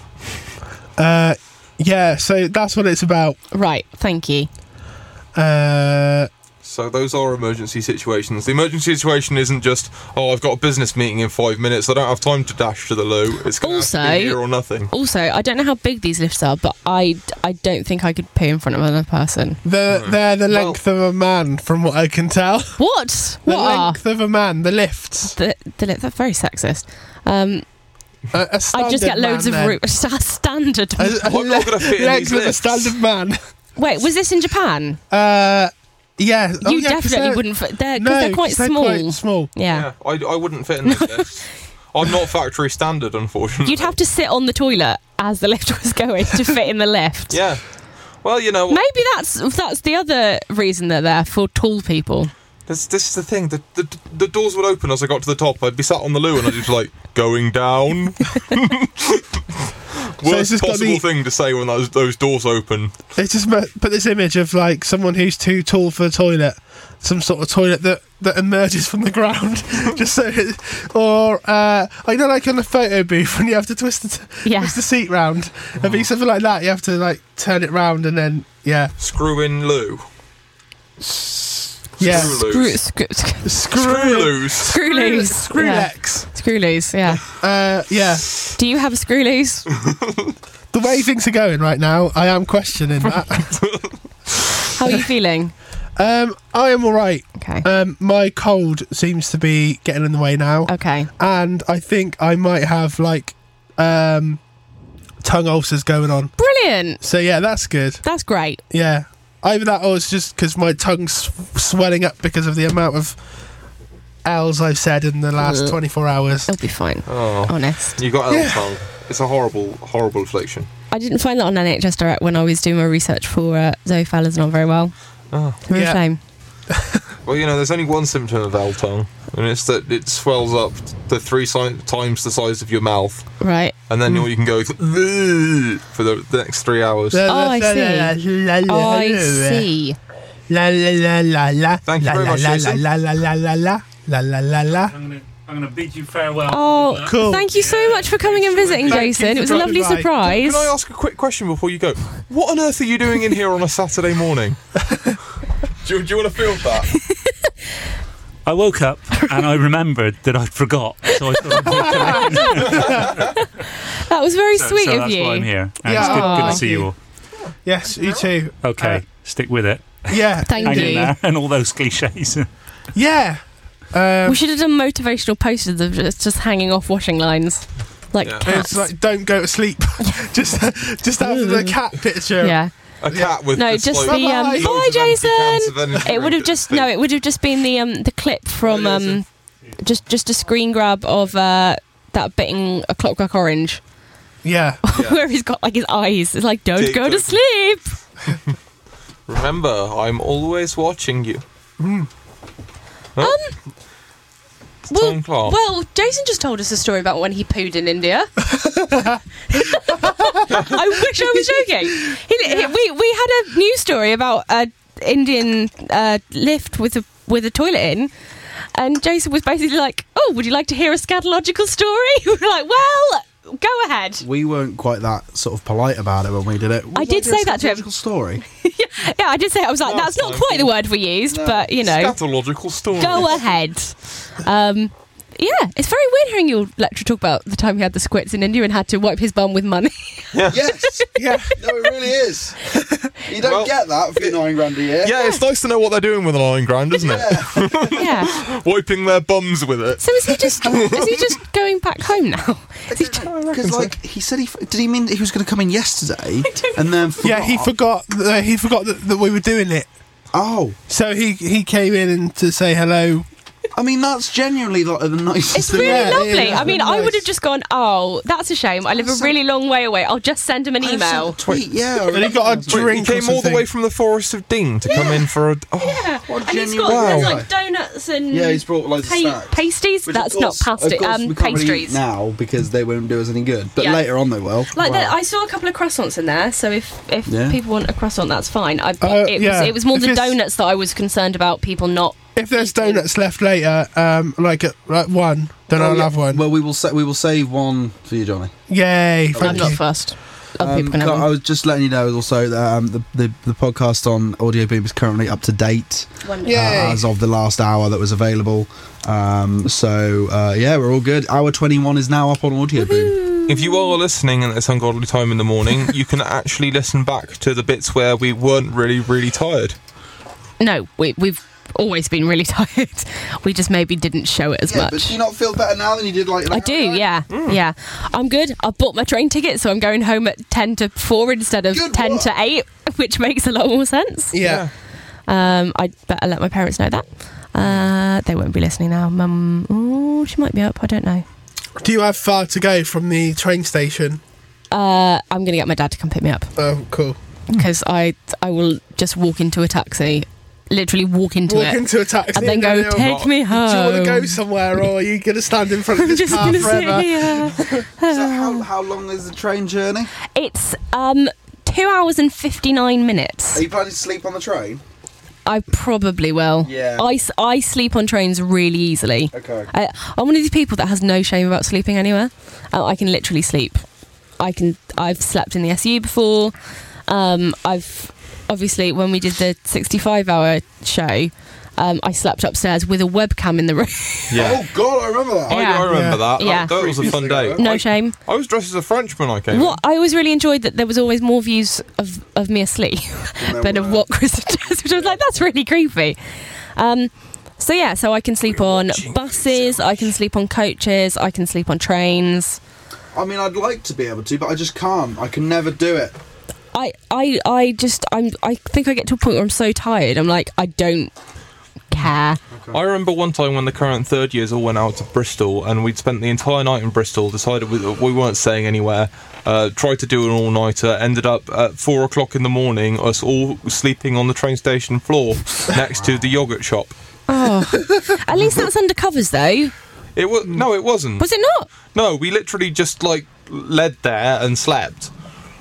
S3: Uh, yeah, so that's what it's about.
S2: Right, thank you.
S3: Uh,
S1: So those are emergency situations. The emergency situation isn't just, oh, I've got a business meeting in five minutes, I don't have time to dash to the loo. It's going to have to be here or nothing.
S2: Also, I don't know how big these lifts are, but I, I don't think I could poo in front of another person.
S3: They're, they're the length of a man, from what I can tell.
S2: What?
S3: The
S2: What are?
S3: length of a man, the lifts.
S2: The, the lift, that's very sexist. Um,
S3: A, a
S2: I just get
S3: standard
S2: loads
S3: man,
S2: of
S3: then.
S2: root. Standard.
S3: A, a
S1: I'm not gonna fit in
S3: length
S1: these
S3: of a
S1: lifts.
S3: standard man.
S2: Wait, was this in Japan?
S3: Uh, yeah. Oh,
S2: You
S3: yeah, 'cause
S2: definitely
S3: they're-
S2: wouldn't fit there
S3: No,
S2: because they're quite
S3: 'cause they're
S2: small.
S3: quite small.
S2: Yeah.
S1: Yeah, I, I wouldn't fit in this lift. I'm not factory standard, unfortunately.
S2: You'd have to sit on the toilet as the lift was going to fit in the lift.
S1: Yeah. Well, you know,
S2: Maybe that's that's the other reason they're there, for tall people.
S1: this, this is the thing. The, the the doors would open as I got to the top. I'd be sat on the loo and I'd just be like, going down.
S3: So
S1: Worst
S3: it's just got
S1: possible
S3: the-
S1: thing to say when those, those doors open.
S3: It's just ma- put this image of like someone who's too tall for a toilet, some sort of toilet that, that emerges from the ground, just so, it, or uh, I know, like on a photo booth when you have to twist the, t-
S2: Yeah.
S3: twist the seat round. It'd be something like that. You have to like turn it round and then yeah,
S1: Screw in loo.
S3: yeah,
S1: Screw
S2: Screw,
S1: loose.
S2: screw,
S3: screw,
S1: Screw loose.
S2: screw loose.
S3: screw
S2: yeah.
S3: legs.
S2: Screw loose, yeah.
S3: Uh, yeah,
S2: Do you have a screw loose?
S3: the way things are going right now, I am questioning that.
S2: How are you feeling?
S3: um, I am all right.
S2: Okay.
S3: Um, my cold seems to be getting in the way now.
S2: Okay.
S3: And I think I might have like um, tongue ulcers going on.
S2: Brilliant.
S3: So yeah, that's good.
S2: That's great.
S3: Yeah, either that or it's just because my tongue's swelling up because of the amount of L's I've said in the last
S2: Ugh.
S3: twenty-four hours.
S2: It'll be fine.
S1: Oh,
S2: Honest.
S1: you got L
S3: Yeah.
S1: tongue. It's a horrible, horrible affliction.
S2: I didn't find that on N H S Direct when I was doing my research for uh, Zoe Fallon's Not Very Well.
S1: Oh.
S2: Real
S3: Yeah.
S2: shame.
S1: Well, you know, there's only one symptom of L tongue, and it's that it swells up to three si- times the size of your mouth,
S2: Right.
S1: and then all you can go for the, the next three hours.
S2: Oh, I see. I see.
S3: La la la la la.
S1: Thank you
S3: la,
S1: very
S3: la,
S1: much,
S3: la,
S1: Jason.
S3: La la la la la la la la la.
S5: I'm gonna, I'm gonna bid you farewell.
S2: Oh,
S3: Cool.
S2: thank you so much for coming and visiting,
S3: Thank you
S2: Jason.
S3: for
S2: It was a lovely
S3: dropping by.
S2: surprise.
S1: Can I ask a quick question before you go? What on earth are you doing in here on a Saturday morning? do, you, do you want to field that?
S5: I woke up and I remembered that I'd forgot, so I thought I'd make it.
S2: That was very
S5: So,
S2: sweet
S5: so
S2: of
S5: that's
S2: you.
S5: why I'm here. And
S3: Yeah,
S5: it's good,
S2: aw,
S5: good to
S2: thank
S5: see you
S3: you.
S5: all.
S3: Yes, you too.
S5: Okay,
S3: Uh,
S5: stick with it.
S3: Yeah,
S2: Thank
S5: Hang in
S2: you.
S5: there and all those cliches.
S3: yeah. Um,
S2: We should have done motivational posters of just, just hanging off washing lines. Like
S1: Yeah.
S2: cats.
S3: it's like don't go to sleep. just, just after the cat picture.
S2: yeah.
S1: A cat with
S2: No,
S1: the,
S2: just
S1: like,
S2: the um,
S3: Bye-bye.
S1: loads
S2: bye,
S1: of empty cans
S2: Jason.
S1: of energy
S2: It would have
S1: drink
S2: just
S1: at
S2: no.
S1: feet.
S2: It would have just been the um the clip from
S1: Oh, yeah,
S2: um just just a screen grab of uh that bit in A Clockwork Orange
S3: Yeah.
S1: Yeah.
S2: where he's got like his eyes. It's like don't
S1: Dig,
S2: go to
S1: dig.
S2: sleep.
S1: Remember, I'm always watching you.
S2: Um.
S1: It's
S2: Well,
S1: Tom Clark.
S2: well, Jason just told us a story about when he pooed in India. I wish I was joking. He, he- we we had a news story about a Indian uh, lift with a with a toilet in, and Jason was basically like, "Oh, would you like to hear a scatological story?" We were like, "Well, go ahead."
S6: We weren't quite that sort of polite about it when we did it.
S2: I did say that to him.
S6: Scatological story.
S2: Yeah, I did say I was like,
S1: Last
S2: "That's not
S1: time.
S2: quite the word we used,
S6: No.
S2: but you know,
S1: Scatological story.
S2: go ahead." Um, yeah, it's very weird hearing your lecturer talk about the time he had the squits in India and had to wipe his bum with money.
S6: Yes.
S3: Yeah.
S6: No, it really is. You don't
S1: Well,
S6: get that for your nine grand a year.
S1: Yeah, it's nice to know what they're doing with an iron grand, isn't it?
S2: Yeah.
S1: Wiping their bums with it.
S2: So is he just is he just going back home now? Is he just,
S6: Because, like, he said he f- did. He mean that he was going to come in yesterday, and then forgot.
S3: Yeah, he forgot. Uh, he forgot that, that we were doing it.
S6: Oh,
S3: So he he came in and to say hello.
S6: I mean, that's genuinely like the nicest
S2: it's
S6: thing.
S2: really
S3: Yeah,
S2: lovely.
S3: yeah,
S2: I mean,
S3: nice.
S2: I would have just gone, oh, that's a shame. I live a really long way away. I'll just send him an
S6: I sent
S2: email.
S6: a tweet, yeah.
S3: And he got a
S1: Wait,
S3: drink.
S1: he
S3: or
S1: came all the
S3: something.
S1: way from the Forest of Dean to come in for a. Oh,
S2: Yeah.
S6: What a
S2: And he's
S6: genuine
S2: got
S1: Wow.
S2: there's
S6: guy.
S2: like donuts and
S6: Yeah, he's brought loads of
S2: pa-
S6: snacks.
S2: pasties.
S6: Which, of
S2: That's
S6: course-
S2: not pastry.
S6: of course
S2: Um,
S6: we can't really eat
S2: pastries.
S6: now because they won't do us any good. But
S2: Yeah.
S6: later on they will.
S2: Like
S3: Wow.
S2: that, I saw a couple of croissants in there. So if if
S6: Yeah.
S2: people want a croissant, that's fine. I,
S3: Uh,
S2: it,
S3: yeah.
S2: was, it was more
S3: If
S2: the
S3: it's-
S2: donuts that I was concerned about. People not.
S3: If there's donuts left later, um, like at like one, then
S6: Oh,
S3: I'll
S6: yeah.
S3: have one.
S6: Well, we will sa- we will save one for you, Johnny.
S3: Yay!
S2: I'm
S3: Thank
S2: not
S3: you.
S2: first. other people can
S6: Um,
S2: have
S6: I
S2: them.
S6: was just letting you know also that um, the, the the podcast on Audio Boom is currently up to date
S2: Wonderful.
S3: Yeah.
S6: uh, as of the last hour that was available. Um, so uh, yeah, we're all good. Hour twenty-one is now up on Audio Boom.
S1: If you are listening at this ungodly time in the morning, you can actually listen back to the bits where we weren't really, really tired.
S2: No, we, we've always been really tired. We just maybe didn't show it as
S6: Yeah,
S2: much.
S6: but do you not feel better now than you did like? an
S2: I
S6: hour
S2: do,
S6: ago?
S2: yeah, yeah. I'm good. I bought my train ticket, so I'm going home at ten to four instead of
S6: Good
S2: ten
S6: work.
S2: to eight, which makes a lot more sense.
S3: Yeah.
S2: Um, I'd better let my parents know that. Uh, they won't be listening now. Mum, oh, she might be up. I don't know.
S3: Do you have far to go from the train station?
S2: Uh, I'm going to get my dad to come pick me up
S3: Oh, cool.
S2: because I I will just walk into a taxi, literally walk into
S3: Walk
S2: it,
S3: into a taxi
S2: and then go,
S3: they'll-
S2: take me home.
S3: Do you want to go somewhere, or are you going to stand in front of
S2: I'm
S3: this
S2: just
S3: car
S2: going to sit
S3: forever?
S2: here.
S6: So how how long is the train journey?
S2: It's um two hours and fifty-nine minutes.
S6: Are you planning to sleep on the train?
S2: I probably will.
S6: Yeah.
S2: I, s- I sleep on trains really easily.
S6: Okay.
S2: I, I'm one of these people that has no shame about sleeping anywhere. Uh, I can literally sleep. I can. I've slept in the S U before. Um, I've obviously when we did the sixty-five hour show, um, I slept upstairs with a webcam in the room.
S1: Yeah.
S6: Oh God, I remember that.
S1: I,
S2: Yeah.
S1: I remember
S3: Yeah.
S1: that.
S2: Yeah.
S1: That, that was a fun day.
S2: No
S1: I,
S2: shame.
S1: I was dressed as a Frenchman. I came.
S2: What I always really enjoyed that there was always more views of, of me asleep
S6: there
S2: than of
S6: were.
S2: what Chris does, which I was like, that's really creepy. Um, so yeah, so I can sleep on buses, I can sleep on coaches, I can sleep on trains.
S6: I mean, I'd like to be able to, but I just can't. I can never do it.
S2: I, I, I just, I'm, I think I get to a point where I'm so tired. I'm like, I don't care.
S1: I remember one time when the current third years all went out to Bristol, and we'd spent the entire night in Bristol. Decided we, we weren't staying anywhere. Uh, tried to do an all-nighter. Ended up at four o'clock in the morning, us all sleeping on the train station floor next to the yogurt shop.
S2: Oh, at least that's under covers though.
S1: It was no, it wasn't.
S2: Was it not?
S1: No, we literally just like led there and slept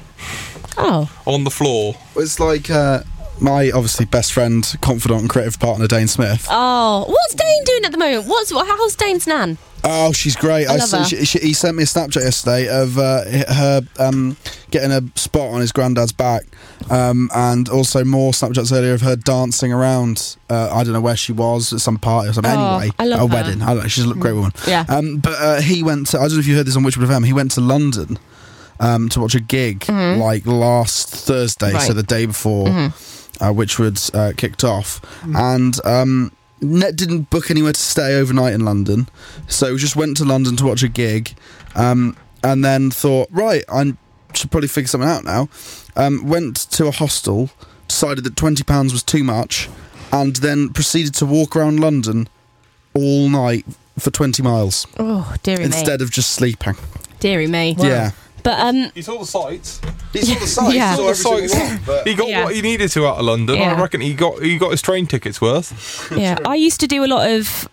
S2: Oh,
S1: on the floor.
S6: It's like uh, my obviously best friend, confidant, and creative partner, Dane Smith.
S2: oh, what's Dane doing at the moment? What's how's Dane's nan?
S6: Oh, she's great.
S2: I love
S6: s-
S2: her.
S6: she, she, he sent me a Snapchat yesterday of uh, her um, getting a spot on his granddad's back, um, and also more Snapchats earlier of her dancing around. Uh, I don't know where she was, at some party or something.
S2: Oh,
S6: anyway,
S2: I love
S6: a
S2: her.
S6: wedding. I don't know. She's a great woman.
S2: Yeah.
S6: Um, but uh, he went to, I don't know if you heard this on Witchwood F M, he went to London um, to watch a gig like last Thursday, so
S2: Mm-hmm. Right.
S6: the day before
S2: Mm-hmm.
S6: uh, Witchwood uh, kicked off. And um, Net didn't book anywhere to stay overnight in London, so we just went to London to watch a gig, um, and then thought, right, I should probably figure something out now. Um, went to a hostel, decided that twenty pounds was too much, and then proceeded to walk around London all night for twenty miles
S2: Oh, dearie
S6: instead
S2: me,
S6: of just sleeping.
S2: dearie me.
S6: Yeah.
S2: But um,
S1: He saw the sights.
S6: He saw the sights,
S2: Yeah.
S6: he saw every single one, but
S1: He got
S2: Yeah.
S1: what he needed to out of London.
S2: Yeah.
S1: I reckon he got he got his train tickets worth.
S2: yeah, I used to do a lot of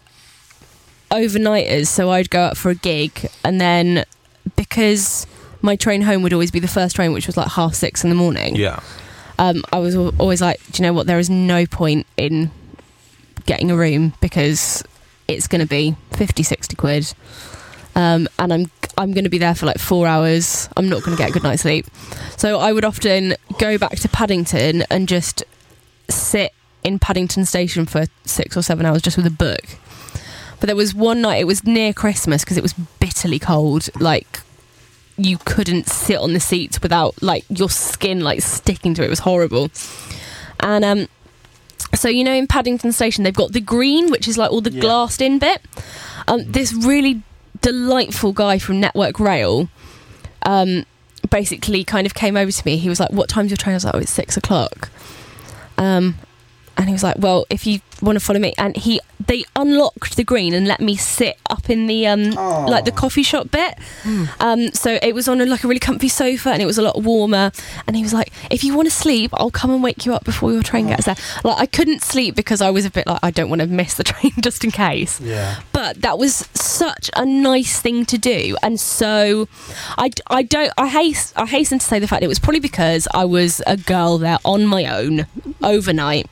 S2: overnighters, so I'd go out for a gig, and then because my train home would always be the first train, which was like half six in the morning.
S1: Yeah.
S2: Um, I was al- always like, do you know what? There is no point in getting a room because it's going to be fifty, sixty quid. Um, and I'm I'm going to be there for like four hours. I'm not going to get a good night's sleep. So I would often go back to Paddington and just sit in Paddington Station for six or seven hours just with a book. But there was one night, it was near Christmas because it was bitterly cold. Like, you couldn't sit on the seats without like your skin like sticking to it. It was horrible. And um, so you know, in Paddington Station, they've got the green, which is like all the
S6: Yeah.
S2: glassed in bit. Um, this really delightful guy from Network Rail um, basically kind of came over to me. He was like, "What time's your train?" I was like, "Oh, it's six o'clock." Um, and he was like, "Well, if you want to follow me," and he they unlocked the green and let me sit up in the um
S6: Aw.
S2: like the coffee shop bit. Um, so it was on a, like a really comfy sofa, and it was a lot warmer. And he was like, "If you want to sleep, I'll come and wake you up before your train gets there." Like, I couldn't sleep because I was a bit like, I don't want to miss the train just in case.
S6: yeah.
S2: But that was such a nice thing to do, and so I, I don't I haste I hasten to say the fact it was probably because I was a girl there on my own overnight.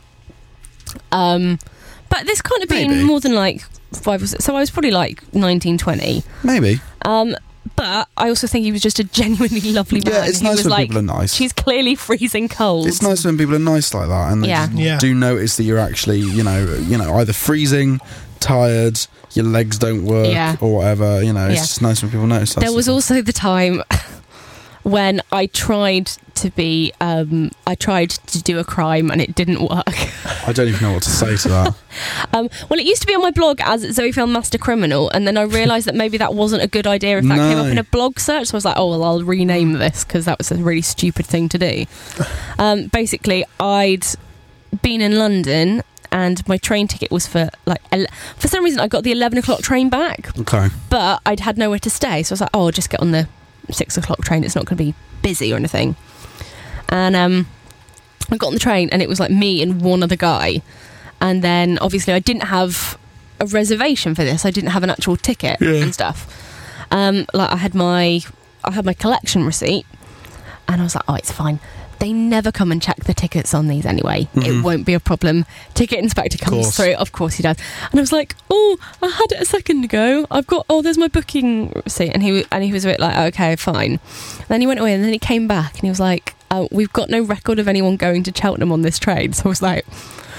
S2: Um, but this can't have been
S6: Maybe.
S2: more than like five or six. So I was probably like nineteen, twenty.
S6: Maybe.
S2: Um, but I also think he was just a genuinely lovely man.
S6: Yeah, it's
S2: he
S6: nice
S2: was
S6: when
S2: like,
S6: people are nice.
S2: She's clearly freezing cold.
S6: It's nice when people are nice like that, and they
S2: Yeah.
S6: just
S3: Yeah.
S6: do notice that you're actually, you know, you know, either freezing, tired, your legs don't work,
S2: Yeah.
S6: or whatever. You know, it's
S2: Yeah.
S6: just nice when people notice.
S2: There was also the time when I tried to be, um, I tried to do a crime and it didn't work.
S6: I don't even know what to say to that.
S2: Um, well, it used to be on my blog as Zoe Film Master Criminal, and then I realised that maybe that wasn't a good idea if that
S6: No.
S2: came up in a blog search. So I was like, oh, well, I'll rename this because that was a really stupid thing to do. Um, basically, I'd been in London and my train ticket was for, like, ele- for some reason I got the eleven o'clock train back,
S6: Okay.
S2: but I'd had nowhere to stay. So I was like, oh, I'll just get on the six o'clock train. It's not going to be busy or anything. And um, I got on the train and it was like me and one other guy. And then obviously I didn't have a reservation for this. I didn't have an actual ticket and stuff. Um, like I had my, I had my collection receipt, and I was like, oh, it's fine. They never come and check the tickets on these anyway. It won't be a problem. Ticket inspector comes
S6: Course.
S2: through. Of course he does. And I was like, oh, I had it a second ago. I've got, oh, there's my booking receipt. And he and he was a bit like, okay, fine. And then he went away, and then he came back and he was like, oh, we've got no record of anyone going to Cheltenham on this train. So I was like,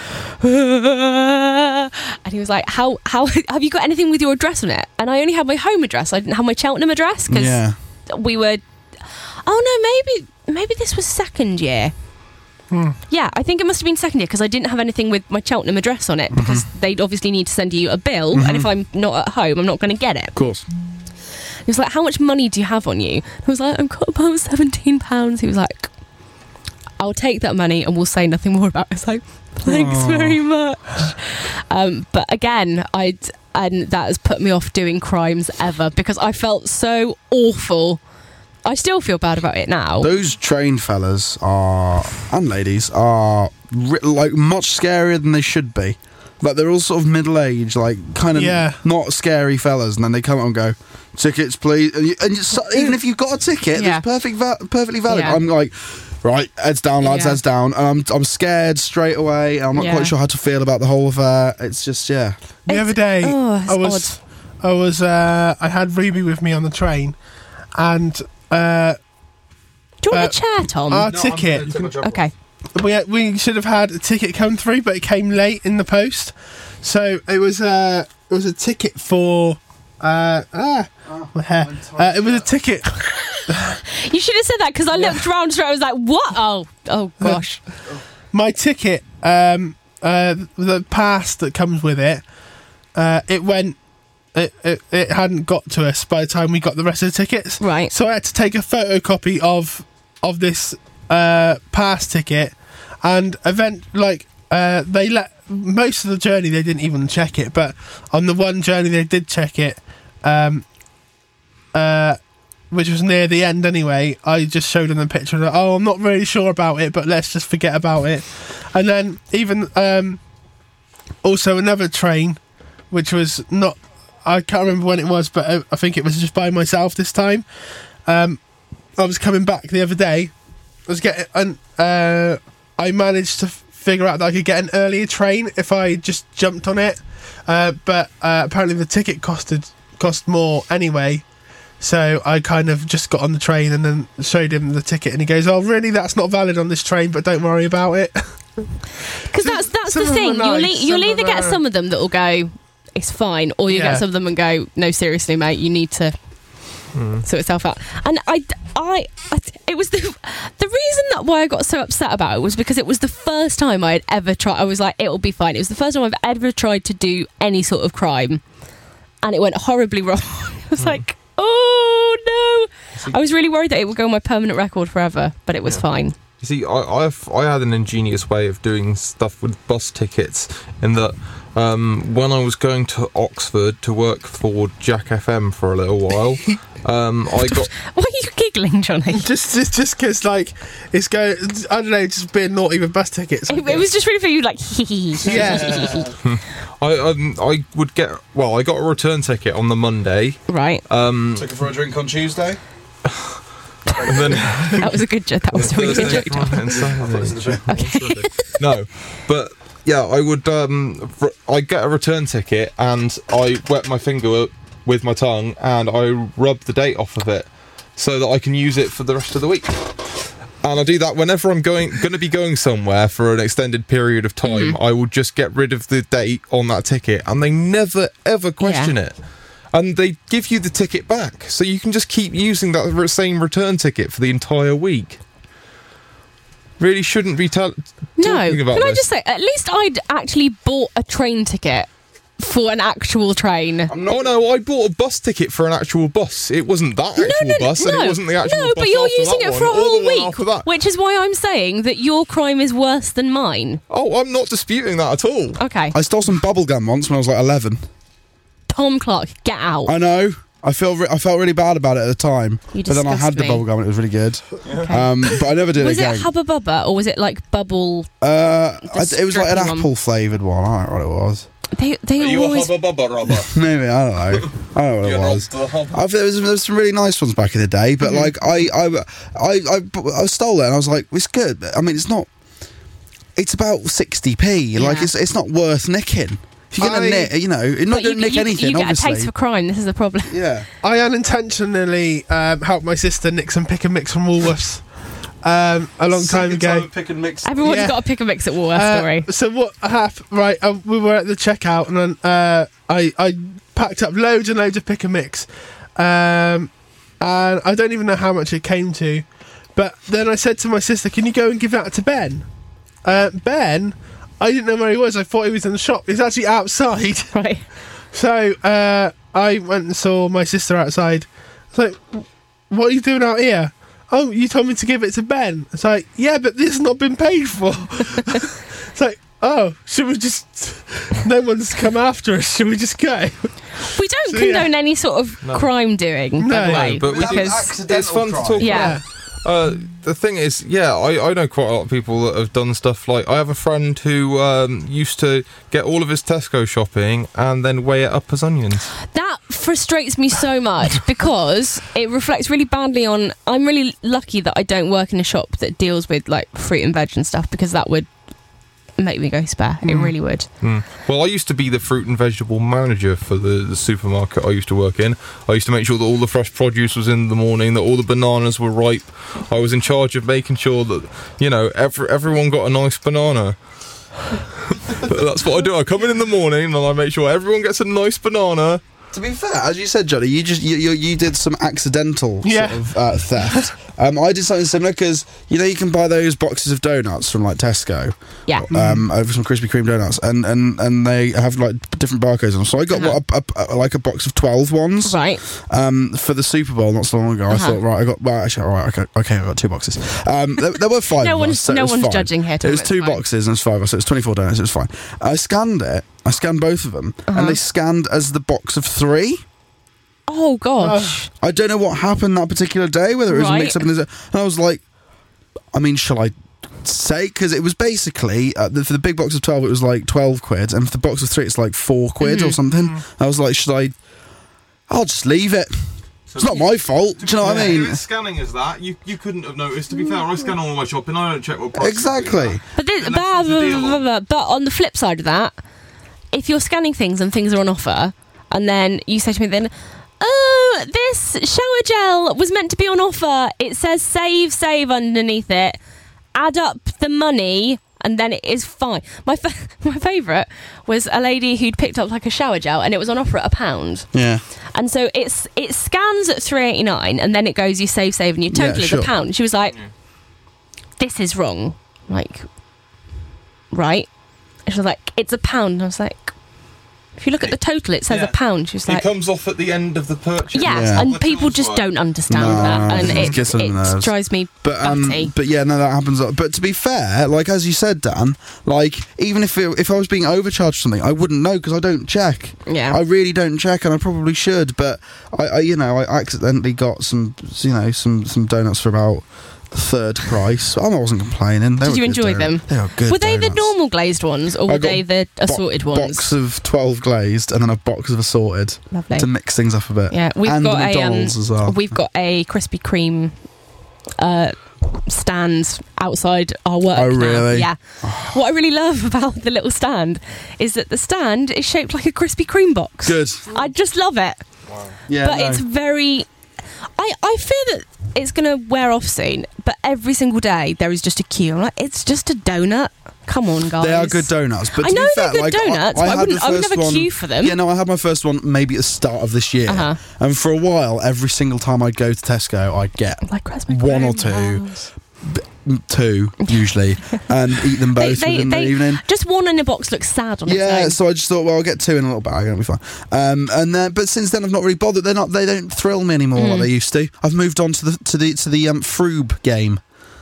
S2: and he was like, how how have you got anything with your address on it? And I only had my home address. I didn't have my Cheltenham address because
S6: Yeah.
S2: we were, oh no, maybe maybe this was second year. Yeah, I think it must have been second year because I didn't have anything with my Cheltenham address on it because they'd obviously need to send you a bill, and if I'm not at home, I'm not going to get it.
S6: Of course.
S2: He was like, how much money do you have on you? I was like, I've got about seventeen pounds. He was like, I'll take that money and we'll say nothing more about it. I was like, thanks
S6: Aw.
S2: very much. Um, but again, I'd, and that has put me off doing crimes ever because I felt so awful. I still feel bad about it now.
S6: Those train fellas are, and ladies, are ri- like much scarier than they should be. Like they're all sort of middle aged, like kind of
S3: Yeah.
S6: not scary fellas, and then they come up and go, "Tickets, please." And, you, and you, so, even if you've got a ticket,
S2: Yeah.
S6: that's perfect, va- perfectly valid.
S2: Yeah.
S6: I'm like, right, heads down, lads,
S2: Yeah.
S6: heads down. And I'm I'm scared straight away. And I'm not
S2: Yeah.
S6: quite sure how to feel about the whole affair. It's just yeah.
S3: The
S2: It's-
S3: other day,
S2: oh, it's
S3: I was, I was, uh, I had Ruby with me on the train, and uh,
S2: Do you want
S3: uh,
S2: a chair, Tom?
S3: our ticket.
S2: okay.
S3: We we should have had a ticket come through, but it came late in the post. So it was uh, it was a ticket for uh, ah, my hair. Uh, it was a ticket.
S2: You should have said that because I looked round straight. I was like, what? Oh, oh gosh.
S3: My ticket, um, uh, the pass that comes with it, uh, it went. It, it it hadn't got to us by the time we got the rest of the tickets.
S2: Right.
S3: So I had to take a photocopy of of this uh, pass ticket, and event like uh, they let most of the journey they didn't even check it, but on the one journey they did check it, um, uh, which was near the end anyway. I just showed them the picture. Of, oh, I'm not really sure about it, but let's just forget about it. And then even um, also another train, which was not. I can't remember when it was, but I, I think it was just by myself this time. Um, I was coming back the other day. I was getting, and uh, I managed to f- figure out that I could get an earlier train if I just jumped on it. Uh, but uh, apparently the ticket costed cost more anyway. So I kind of just got on the train and then showed him the ticket, and he goes, "Oh, really? That's not valid on this train, but don't worry about it."
S2: Because that's that's
S3: Some
S2: the
S3: of them
S2: thing.
S3: are
S2: You'll,
S3: nice,
S2: e- you'll
S3: some
S2: either
S3: of
S2: get
S3: them are-
S2: some of them that will go, it's fine, or you
S3: Yeah.
S2: get some of them and go, no, seriously, mate, you need to sort yourself out. And I, I, I it was the the reason that why I got so upset about it was because it was the first time I had ever tried. I was like, it'll be fine. It was the first time I've ever tried to do any sort of crime, and it went horribly wrong. I was like, oh no! I was really worried that it would go on my permanent record forever, but it was fine.
S1: You see, I I've, I had an ingenious way of doing stuff with bus tickets in that um, when I was going to Oxford to work for Jack F M for a little while, um, I got...
S2: Why are you giggling, Johnny?
S3: just, just, just because like it's going. I don't know, just being naughty with bus tickets. I
S2: It, it was just really for you, like,
S3: Yeah.
S1: I um, I would get... Well, I got a return ticket on the Monday.
S2: right.
S1: Um,
S6: Took her for a drink on Tuesday.
S1: and then...
S2: That was a good joke. That was a really good
S1: Thursday,
S2: joke.
S1: Friday and Saturday. No, but yeah, I would. Um, fr- I get a return ticket and I wet my finger with my tongue and I rub the date off of it so that I can use it for the rest of the week. And I do that whenever I'm going going to be going somewhere for an extended period of time.
S2: Mm-hmm.
S1: I will just get rid of the date on that ticket, and they never ever question
S2: Yeah.
S1: it. And they give you the ticket back, so you can just keep using that re- same return ticket for the entire week. Really shouldn't be tell-
S2: No,
S1: talking about
S2: can I
S1: this.
S2: just say, at least I'd actually bought a train ticket for an actual train.
S1: Oh no, I bought a bus ticket for an actual bus. It wasn't that actual
S2: no,
S1: bus, and
S2: no,
S1: it wasn't the actual
S2: no,
S1: bus
S2: but you're
S1: after
S2: using
S1: that
S2: it for
S1: one,
S2: a
S1: or
S2: whole
S1: the one
S2: week,
S1: after that.
S2: which is why I'm saying that your crime is worse than mine.
S1: Oh, I'm not disputing that at all.
S2: Okay,
S6: I stole some bubble gum once when I was like eleven.
S2: Tom Clark, get out.
S6: I know. I feel re- I felt really bad about it at the time,
S2: You
S6: but then I
S2: disgust
S6: had the
S2: me.
S6: bubble gum and it was really good.
S2: Okay.
S6: Um, but I never did
S2: was
S6: it again.
S2: it Hubba Bubba or was it like bubble?
S6: uh, I, it was like an
S2: strippy one?
S6: apple flavoured one. I don't know what it was.
S2: They they
S1: Are you
S2: always
S1: a hubba bubba robber?
S6: Maybe I don't know. I don't know what it
S1: You're
S6: was.
S1: not the hubba-
S6: I, there, was, there was some really nice ones back in the day, but
S2: Mm-hmm.
S6: like I, I, I, I, I stole it and I was like, it's good. I mean, it's not. It's about sixty p. Like
S2: Yeah.
S6: it's it's not worth nicking. If you're gonna
S3: I-
S6: nick, you know, you're not
S2: But
S6: gonna
S2: you,
S6: nick
S2: you,
S6: anything.
S2: you get
S6: obviously,
S2: a taste for crime. This is the problem.
S6: yeah.
S3: I unintentionally um, helped my sister nick some pick and mix from Woolworths um, a long time ago.
S1: Pick and mix.
S2: Everyone's
S3: Yeah.
S2: got a pick and mix at Woolworths,
S3: Uh,
S2: story.
S3: So what happened? Right, uh, we were at the checkout, and then uh, I I packed up loads and loads of pick and mix, um, and I don't even know how much it came to. But then I said to my sister, "Can you go and give that to Ben?" Uh, Ben, I didn't know where he was. I thought he was in the shop. He's actually outside.
S2: Right.
S3: So uh, I went and saw my sister outside. It's like, what are you doing out here? Oh, you told me to give it to Ben. It's like, yeah, but this has not been paid for. It's like, oh, should we just? No one's come after us. Should we just go?
S2: We don't
S3: So,
S2: condone
S3: yeah.
S2: any sort of crime doing, by
S3: No,
S2: the way,
S1: no, but we do
S2: because
S1: It's fun to talk
S2: yeah.
S1: about. Uh, the thing is, yeah, I, I know quite a lot of people that have done stuff like I have a friend who um, used to get all of his Tesco shopping and then weigh it up as onions.
S2: That frustrates me so much because it reflects really badly on. I'm really lucky that I don't work in a shop that deals with like fruit and veg and stuff because that would make me go spare. It really would.
S1: Mm. Well, I used to be the fruit and vegetable manager for the, the supermarket I used to work in. I used to make sure that all the fresh produce was in the morning, that all the bananas were ripe. I was in charge of making sure that, you know, every, everyone got a nice banana. That's what I do. I come in in the morning and I make sure everyone gets a nice banana.
S6: To be fair, as you said, Johnny, you just you you, you did some accidental
S3: Yeah.
S6: sort of uh, theft. um, I did something similar because you know you can buy those boxes of donuts from like Tesco,
S2: Yeah.
S6: um, over some Krispy Kreme donuts, and, and, and they have like different barcodes on them. So I got
S2: Uh-huh.
S6: what, a, a, a, like a box of twelve ones,
S2: Right.
S6: um, for the Super Bowl not so long ago. I
S2: Uh-huh.
S6: thought, right, I got well, actually, all right, okay, okay, I got two boxes. Um, there, there were five.
S2: No
S6: of
S2: one's-
S6: us, so it
S2: no
S6: was
S2: one's
S6: fine.
S2: judging here, Tom,
S6: It was
S2: it's
S6: two
S2: fine.
S6: boxes and it was five of us. So it was twenty-four donuts. It was fine. I scanned it. I scanned both of them,
S2: Uh-huh.
S6: and they scanned as the box of three.
S2: Oh gosh.
S6: I don't know what happened that particular day, whether it was a
S2: Right.
S6: mix up in the. And I was like, I mean, shall I say? Because it was basically, uh, the, for the big box of twelve, it was like twelve quid, and for the box of three, it's like four quid
S2: Mm-hmm.
S6: or something. I was like, should I? I'll just leave it. It's not my fault. Do you know what I mean?
S1: Scanning as that, you, you couldn't have noticed. To be fair, I scan all my shopping. I don't check what price.
S6: Exactly.
S2: But, this,
S1: And
S2: but,
S1: that's the deal.
S2: but, but, but on the flip side of that, if you're scanning things and things are on offer, and then you say to me then, oh, this shower gel was meant to be on offer. It says save, save underneath it. Add up the money and then it is fine. My fa- my favourite was a lady who'd picked up like a shower gel and it was on offer at a pound.
S6: Yeah.
S2: And so it's it scans at three eighty-nine and then it goes you save, save and your
S6: Yeah,
S2: total is
S6: sure.
S2: a pound. She was like, this is wrong. Like, right? And she was like, it's a pound. And I was like, if you look at the total, it says
S1: Yeah.
S2: a pound. She was
S1: It
S2: like,
S1: comes off at the end of the purchase.
S2: yeah,
S6: Yeah.
S2: and people just don't understand
S6: No,
S2: that, and
S6: it
S2: it,
S6: gets on the
S2: it
S6: nerves.
S2: drives me
S6: But um,
S2: batty.
S6: but yeah, no, that happens. But to be fair, like as you said, Dan, like even if it, if I was being overcharged for something, I wouldn't know because I don't check.
S2: Yeah.
S6: I really don't check, and I probably should. But I, I, you know, I accidentally got some, you know, some some donuts for about a third price. I wasn't complaining. They
S2: Did
S6: were
S2: you
S6: good
S2: enjoy
S6: donuts.
S2: them?
S6: They were good.
S2: Were they the
S6: donuts.
S2: normal glazed ones, or
S6: I
S2: were
S6: got
S2: they the assorted
S6: Bo-
S2: ones?
S6: Box of twelve glazed, and then a box of assorted
S2: Lovely.
S6: to mix things up a bit.
S2: Yeah, we've
S6: and
S2: got
S6: the
S2: a um,
S6: McDonald's as well.
S2: we've got a Krispy Kreme uh, stand outside our work.
S6: Oh,
S2: now.
S6: really?
S2: Yeah. What I really love about the little stand is that the stand is shaped like a Krispy Kreme box.
S6: Good.
S2: I just love it.
S6: Yeah,
S2: but
S6: no.
S2: it's very. I, I fear that it's going to wear off soon, but every single day there is just a queue. I'm like, it's just a donut. Come on, guys.
S6: They are good donuts, but
S2: I
S6: to
S2: know
S6: be fair,
S2: they're good
S6: like,
S2: donuts,
S6: I, I,
S2: but I
S6: had
S2: wouldn't-
S6: the
S2: I would
S6: first
S2: never
S6: one-
S2: queue for them.
S6: Yeah, no, I had my first one maybe at the start of this year,
S2: Uh-huh.
S6: and for a while, every single time I'd go to Tesco, I'd get
S2: Like raspberry
S6: one or
S2: brownies.
S6: two, two usually, and eat them both
S2: They- they-
S6: within
S2: they-
S6: the evening.
S2: Just one in a box looks sad on its
S6: Yeah,
S2: own.
S6: so I just thought, well, I'll get two in a little bag, it'll be fine. Um, and then, but since then, I've not really bothered. They're not. They don't thrill me anymore
S2: Mm.
S6: like they used to. I've moved on to the to the to the um, Froob game.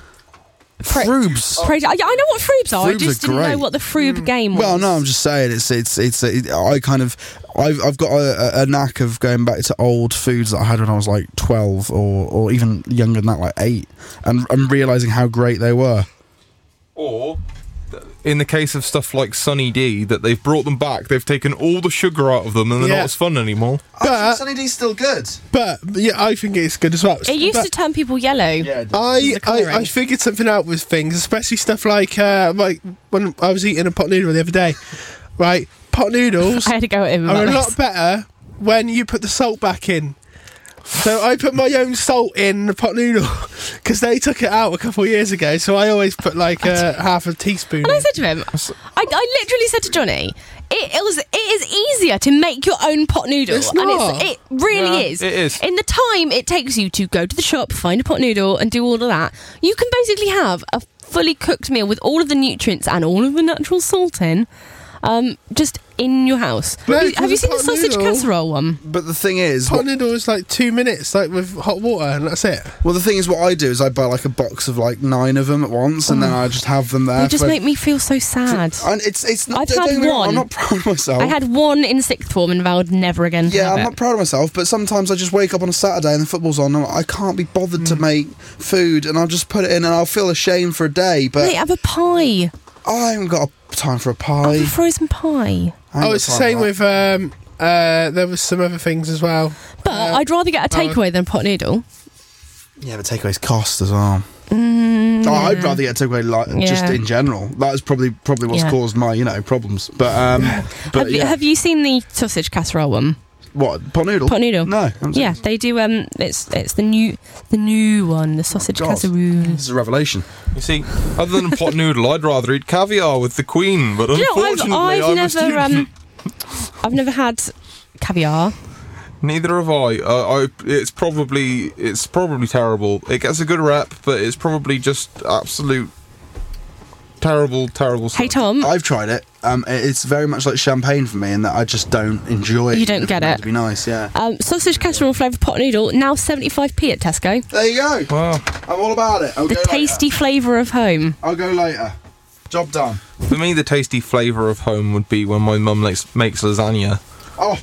S2: Fra-
S6: Froobs.
S2: Crazy. I, I know what Froobs are. I
S6: Froobs
S2: just
S6: are
S2: didn't know
S6: great.
S2: what the Froob game was.
S6: Well, no, I'm just saying it's it's it's. It, I kind of I've I've got a, a- a knack of going back to old foods that I had when I was like twelve or or even younger than that, like eight, and I'm realizing how great they were.
S1: Or, in the case of stuff like Sunny D, that they've brought them back, they've taken all the sugar out of them and they're
S3: Yeah.
S1: not as fun anymore.
S3: But-
S6: Sunny D's still good.
S3: But yeah, I think it's good as well.
S2: It used
S3: But
S2: to turn people yellow.
S6: Yeah.
S3: I,
S2: the
S3: I
S2: colouring.
S3: I figured something out with things, especially stuff like uh, like when I was eating a pot noodle the other day. Right, pot noodles
S2: I had to go at him
S3: are
S2: about
S3: a
S2: this.
S3: lot better when you put the salt back in. So I put my own salt in the pot noodle because they took it out a couple of years ago. So I always put like uh, half a teaspoon.
S2: And I
S3: in.
S2: said to him, I, I literally said to Johnny, it, it was it is easier to make your own pot noodle,
S3: It's
S2: and
S3: not.
S2: it's, it really
S1: Yeah,
S2: is.
S1: it is.
S2: In the time it takes you to go to the shop, find a pot noodle, and do all of that, you can basically have a fully cooked meal with all of the nutrients and all of the natural salt in, um, just in your house.
S3: No,
S2: have you,
S3: 'cause
S2: have you
S3: a
S2: seen the
S3: pot
S2: sausage
S3: noodle-
S2: casserole one?
S6: But the thing is,
S3: Pot
S6: what,
S3: noodle is like two minutes, like with hot water, and that's it.
S6: well, the thing is, what I do is I buy like a box of like nine of them at once, and then I just have them there.
S2: They just
S6: for-
S2: make me feel so sad.
S6: And it's it's not.
S2: I've
S6: don't
S2: had
S6: get me wrong,
S2: one.
S6: I'm not proud of myself.
S2: I had one in sixth form and vowed never again to
S6: Yeah,
S2: have
S6: I'm
S2: it.
S6: not proud of myself, but sometimes I just wake up on a Saturday and the football's on, and I can't be bothered to make food, and I'll just put it in, and I'll feel ashamed for a day. But
S2: Mate, have a pie.
S6: I haven't got a time for a
S2: Have
S6: pie.
S2: a frozen pie.
S6: I ain't
S3: Oh,
S6: got
S3: it's the
S6: time
S3: same
S6: for
S3: with um uh there was some other things as well.
S2: But
S3: Uh,
S2: I'd rather get a
S3: oh.
S2: takeaway than a pot noodle.
S6: that. Yeah, but takeaways cost as well.
S2: Mm,
S6: Oh, I'd rather get a takeaway like just
S2: Yeah.
S6: in general. That is probably probably what's
S2: Yeah.
S6: caused my you know problems. But um, but
S2: have, you,
S6: yeah.
S2: have you seen the sausage casserole one?
S6: what pot noodle?
S2: Pot noodle.
S6: No. I haven't seen
S2: Yeah,
S6: it.
S2: they do. Um, it's it's the new the new one, the sausage
S6: God.
S2: casserole.
S6: This is a revelation.
S1: You see, other than a pot noodle, I'd rather eat caviar with the Queen, but
S2: Do you know, I've,
S1: unfortunately,
S2: I've
S1: I'm a
S2: never
S1: student.
S2: um, I've never had caviar.
S1: Neither have I. Uh, I. It's probably it's probably terrible. It gets a good rep, but it's probably just absolute terrible, terrible stuff.
S2: Hey Tom,
S6: I've tried it. Um, it- it's very much like champagne for me in that I just don't enjoy it.
S2: You don't get
S6: It's meant
S2: it.
S6: To be nice, yeah.
S2: um, sausage casserole flavoured pot noodle now seventy-five p at Tesco.
S6: There you go.
S1: Wow.
S6: I'm all about it. I'll
S2: The
S6: go
S2: tasty
S6: Later.
S2: flavour of home.
S6: I'll go later. Job done.
S1: For me, the tasty flavour of home would be when my mum makes, makes lasagna.
S6: Oh,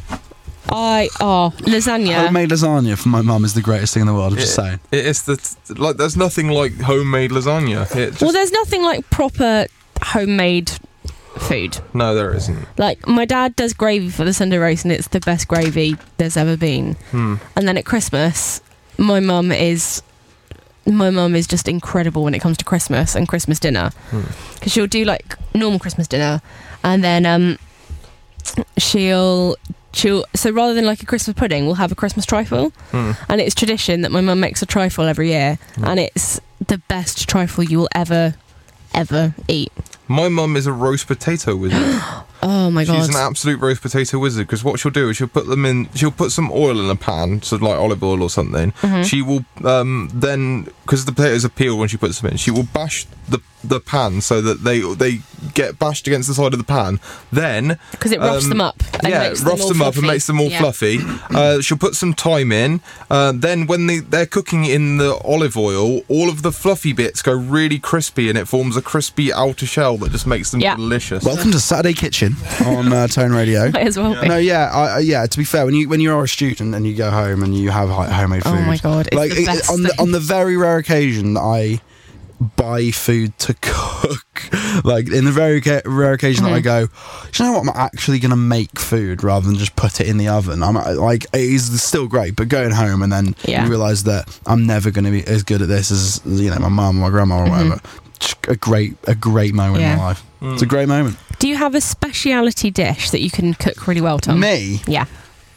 S2: I oh lasagna.
S6: homemade lasagna from my mum is the greatest thing in the world. I'm just
S1: It-
S6: saying.
S1: It is the like. There's nothing like homemade lasagna. It just,
S2: Well, there's nothing like proper homemade food.
S1: no, there isn't.
S2: Like my dad does gravy for the Sunday roast, and it's the best gravy there's ever been.
S1: Hmm.
S2: And then at Christmas, my mum is my mum is just incredible when it comes to Christmas and Christmas dinner, because she'll do like normal Christmas dinner, and then um she'll she'll so rather than like a Christmas pudding, we'll have a Christmas trifle,
S1: Hmm.
S2: and it's tradition that my mum makes a trifle every year, and it's the best trifle you will ever ever eat.
S1: My mum is a roast potato wizard.
S2: Oh my god.
S1: She's an absolute roast potato wizard because what she'll do is she'll put them in. She'll put some oil in a pan, so like olive oil or something.
S2: Mm-hmm.
S1: She will um, then, because the potatoes are peeled when she puts them in, she will bash the the pan so that they they get bashed against the side of the pan. Then
S2: Because it roughs
S1: um,
S2: them up. And
S1: yeah,
S2: makes
S1: roughs
S2: all
S1: them up and
S2: fluffy.
S1: makes them all
S2: Yeah.
S1: fluffy. Uh, she'll put some thyme in. Uh, then when they, they're cooking in the olive oil, all of the fluffy bits go really crispy and it forms a crispy outer shell that just makes them
S2: Yeah.
S1: delicious.
S6: Welcome to Saturday Kitchen on uh, Tone Radio.
S2: Might as well be.
S6: No, yeah, I, I- yeah. To be fair, when you when you're a student and you go home and you have like, homemade food,
S2: Oh my God, it's
S6: like
S2: the
S6: it-
S2: best
S6: on the
S2: thing.
S6: on the very rare occasion that I buy food to cook, like in the very ca- rare occasion that I go, do you know what? I'm actually gonna make food rather than just put it in the oven. I'm uh, like, it is still great, but going home and then
S2: Yeah.
S6: you realise that I'm never gonna be as good at this as you know my mum or my grandma or whatever. Just a great a great moment
S2: Yeah.
S6: in my life. It's a great moment.
S2: Do you have a speciality dish that you can cook really well, Tom?
S6: Me.
S2: Yeah.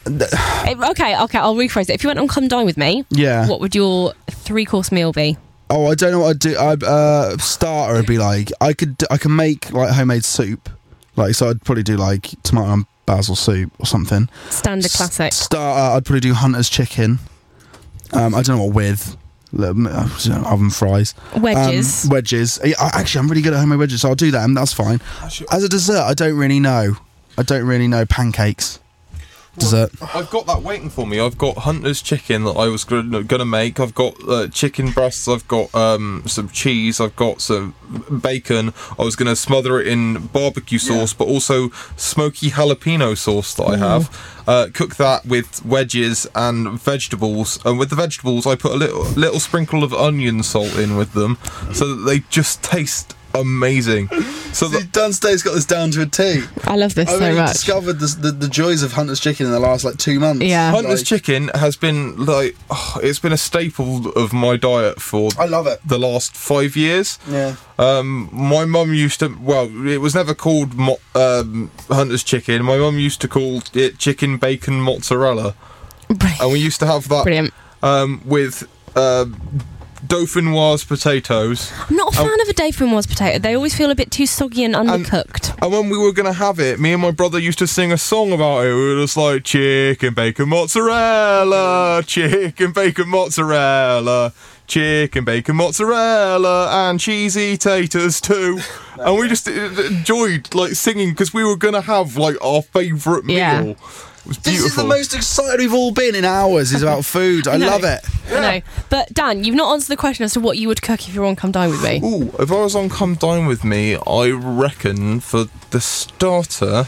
S2: Eh, okay, okay, I'll rephrase it. If you went on Come Dine With Me,
S6: Yeah.
S2: what would your three-course meal be?
S6: Oh, I don't know what I'd do. I'd, uh, starter would be like, I could, d- I can make like homemade soup. Like, so I'd probably do like tomato and basil soup or something.
S2: Standard classic.
S6: S- starter, I'd probably do Hunter's chicken. Um, I don't know what with. Little, uh, oven fries.
S2: Wedges.
S6: Um, wedges. Yeah, I- actually, I'm really good at homemade wedges, so I'll do that, and that's fine. As a dessert, I don't really know. I don't really know pancakes. Dessert.
S1: I've got that waiting for me. I've got Hunter's chicken that I was gonna, gonna make. I've got uh, chicken breasts. I've got um, some cheese. I've got some bacon. I was gonna smother it in barbecue sauce, but also smoky jalapeno sauce that I have. Uh, cook that with wedges and vegetables. And with the vegetables, I put a little little sprinkle of onion salt in with them, so that they just taste amazing. So
S6: See, Dunstay's got this down to a T.
S2: I love this
S6: I've
S2: so
S6: only
S2: much.
S6: discovered the, the the joys of Hunter's chicken in the last like two months.
S2: Yeah.
S1: Hunter's
S6: Like,
S1: chicken has been like oh, it's been a staple of my diet for
S6: I love it.
S1: the last five years.
S6: Yeah.
S1: Um, my mum used to. Well, it was never called mo- um, Hunter's chicken. My mum used to call it chicken bacon mozzarella, and we used to have that
S2: Brilliant.
S1: um, with uh, dauphinoise potatoes.
S2: I'm not a
S1: Oh.
S2: fan of a dauphinoise potato. They always feel a bit too soggy and undercooked.
S1: And when we were going to have it, me and my brother used to sing a song about it. We were just like, chicken, bacon, mozzarella, chicken, bacon, mozzarella, chicken, bacon, mozzarella, and cheesy taters too. And we just enjoyed like singing because we were going to have like our favourite meal.
S2: Yeah.
S1: It was
S6: This
S1: beautiful.
S6: is the most excited we've all been in hours. Is about food. I
S2: No.
S6: love it.
S2: I know. But Dan, you've not answered the question as to what you would cook if you were on Come Dine With Me.
S1: Ooh, if I was on Come Dine With Me, I reckon for the starter,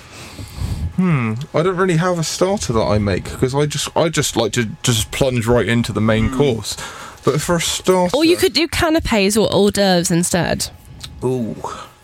S1: hmm, I don't really have a starter that I make because I just I just like to just plunge right into the main course. But for a starter,
S2: Or you could do canapes or hors d'oeuvres instead.
S1: ooh,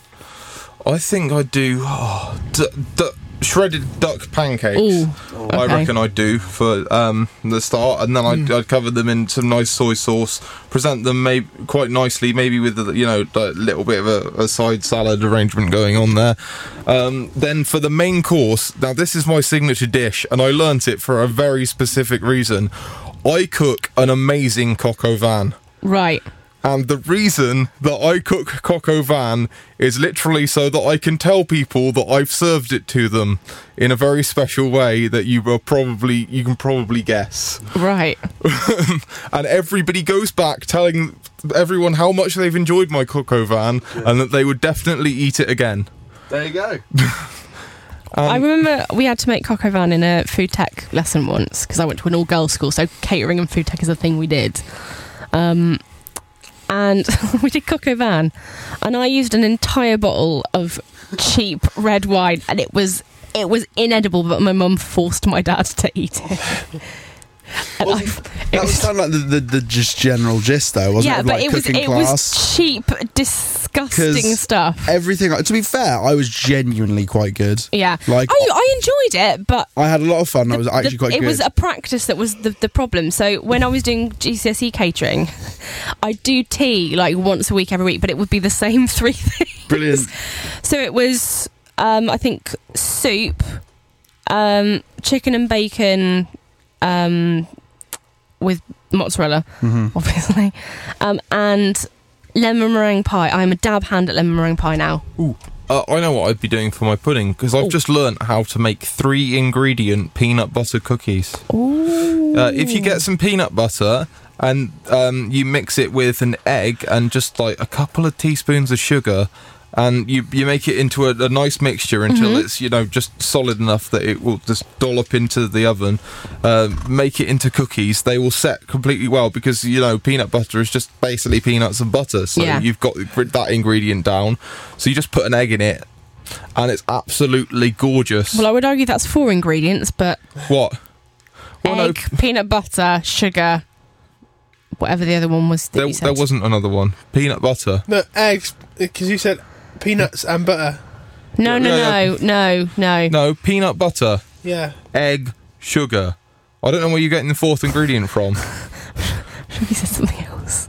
S1: I think I'd do oh, d- d- shredded duck pancakes.
S2: Ooh,
S1: I
S2: okay.
S1: reckon I'd do for um, the start, and then I'd, I'd cover them in some nice soy sauce, present them maybe quite nicely, maybe with a, you know a little bit of a, a side salad arrangement going on there. Um, then for the main course, now this is my signature dish, and I learnt it for a very specific reason. I cook an amazing coq au vin.
S2: Right.
S1: And the reason that I cook coq au vin is literally so that I can tell people that I've served it to them in a very special way that you will probably you can probably guess.
S2: Right.
S1: And everybody goes back telling everyone how much they've enjoyed my coq au vin and that they would definitely eat it again.
S6: There you go.
S2: I remember we had to make coq au vin in a food tech lesson once because I went to an all-girls school, so catering and food tech is a thing we did. Um, and we did coq au vin, and I used an entire bottle of cheap red wine, and it was it was inedible, but my mum forced my dad to eat it. And
S6: Well,
S2: I- it
S6: That was
S2: was-
S6: kind of like the, the, the just general gist, though, wasn't
S2: yeah,
S6: it? Of,
S2: but
S6: like,
S2: it was
S6: cooking
S2: it
S6: class.
S2: was cheap, disgusting
S6: 'Cause
S2: stuff.
S6: Everything. To be fair, I was genuinely quite good.
S2: Yeah,
S6: Like
S2: I, I enjoyed it, but
S6: I had a lot of fun. I
S2: the-
S6: was actually
S2: the-
S6: quite
S2: it
S6: good.
S2: was a practice that was the, the problem. So when I was doing G C S E catering, I'd do tea like once a week, every week, but it would be the same three things.
S6: Brilliant.
S2: So it was, um, I think, soup, um, chicken and bacon, um, with mozzarella,
S6: Mm-hmm.
S2: obviously, um, and lemon meringue pie. I'm a dab hand at lemon meringue pie now.
S1: Ooh. Uh, I know what I'd be doing for my pudding because I've
S2: Ooh.
S1: just learnt how to make three ingredient peanut butter cookies.
S2: Ooh.
S1: Uh, if you get some peanut butter and um, you mix it with an egg and just like a couple of teaspoons of sugar, and you you make it into a, a nice mixture until
S2: Mhm.
S1: it's you know just solid enough that it will just dollop into the oven. Uh, make it into cookies. They will set completely well because you know peanut butter is just basically peanuts and butter. So
S2: Yeah.
S1: you've got that ingredient down. So you just put an egg in it, and it's absolutely gorgeous.
S2: Well, I would argue that's four ingredients, but
S1: What? Well, no,
S2: egg, peanut butter, sugar, whatever the other one was that
S1: there,
S2: you said.
S1: there wasn't another one. Peanut butter.
S3: No, eggs, because you said peanuts and butter.
S2: No, no,
S1: Yeah,
S2: no, no, no.
S1: No, peanut butter,
S3: Yeah.
S1: egg, sugar. I don't know where you're getting the fourth ingredient from.
S2: He said something else.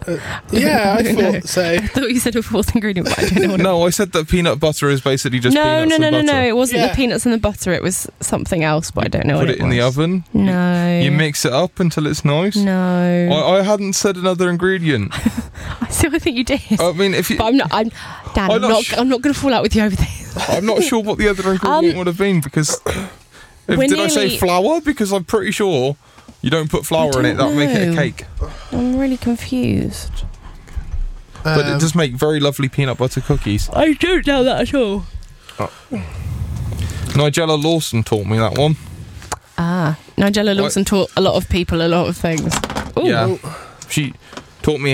S3: Yeah, I
S2: No.
S3: thought so.
S2: I thought you said a fourth ingredient, but I don't know what it
S1: No, I said that peanut butter is basically just
S2: No,
S1: peanuts
S2: no, no,
S1: and
S2: no,
S1: butter.
S2: no. It wasn't
S3: Yeah.
S2: the peanuts and the butter. It was something else, but I don't know
S1: Put
S2: what
S1: it
S2: it
S1: in the
S2: was.
S1: oven.
S2: No.
S1: You mix it up until it's nice.
S2: No.
S1: I, I hadn't said another ingredient.
S2: I still think you did.
S1: I mean, if you,
S2: but I'm not. I'm, Dan,
S1: I'm
S2: I'm
S1: not
S2: not.
S1: sh-
S2: I'm not going to fall out with you over this.
S1: I'm not sure what the other ingredient
S2: Um,
S1: would have been because if,
S2: we're
S1: did I say
S2: nearly-
S1: flour? Because I'm pretty sure you don't put flour in it.
S2: don't
S1: That'll make it a
S2: know.
S1: cake.
S2: I'm really confused.
S1: But
S3: Um,
S1: it does make very lovely peanut butter cookies.
S2: I don't know that at all.
S1: Nigella Lawson taught me that one.
S2: Ah, Nigella Lawson taught a lot of people a lot of things. Ooh.
S1: Yeah, she taught me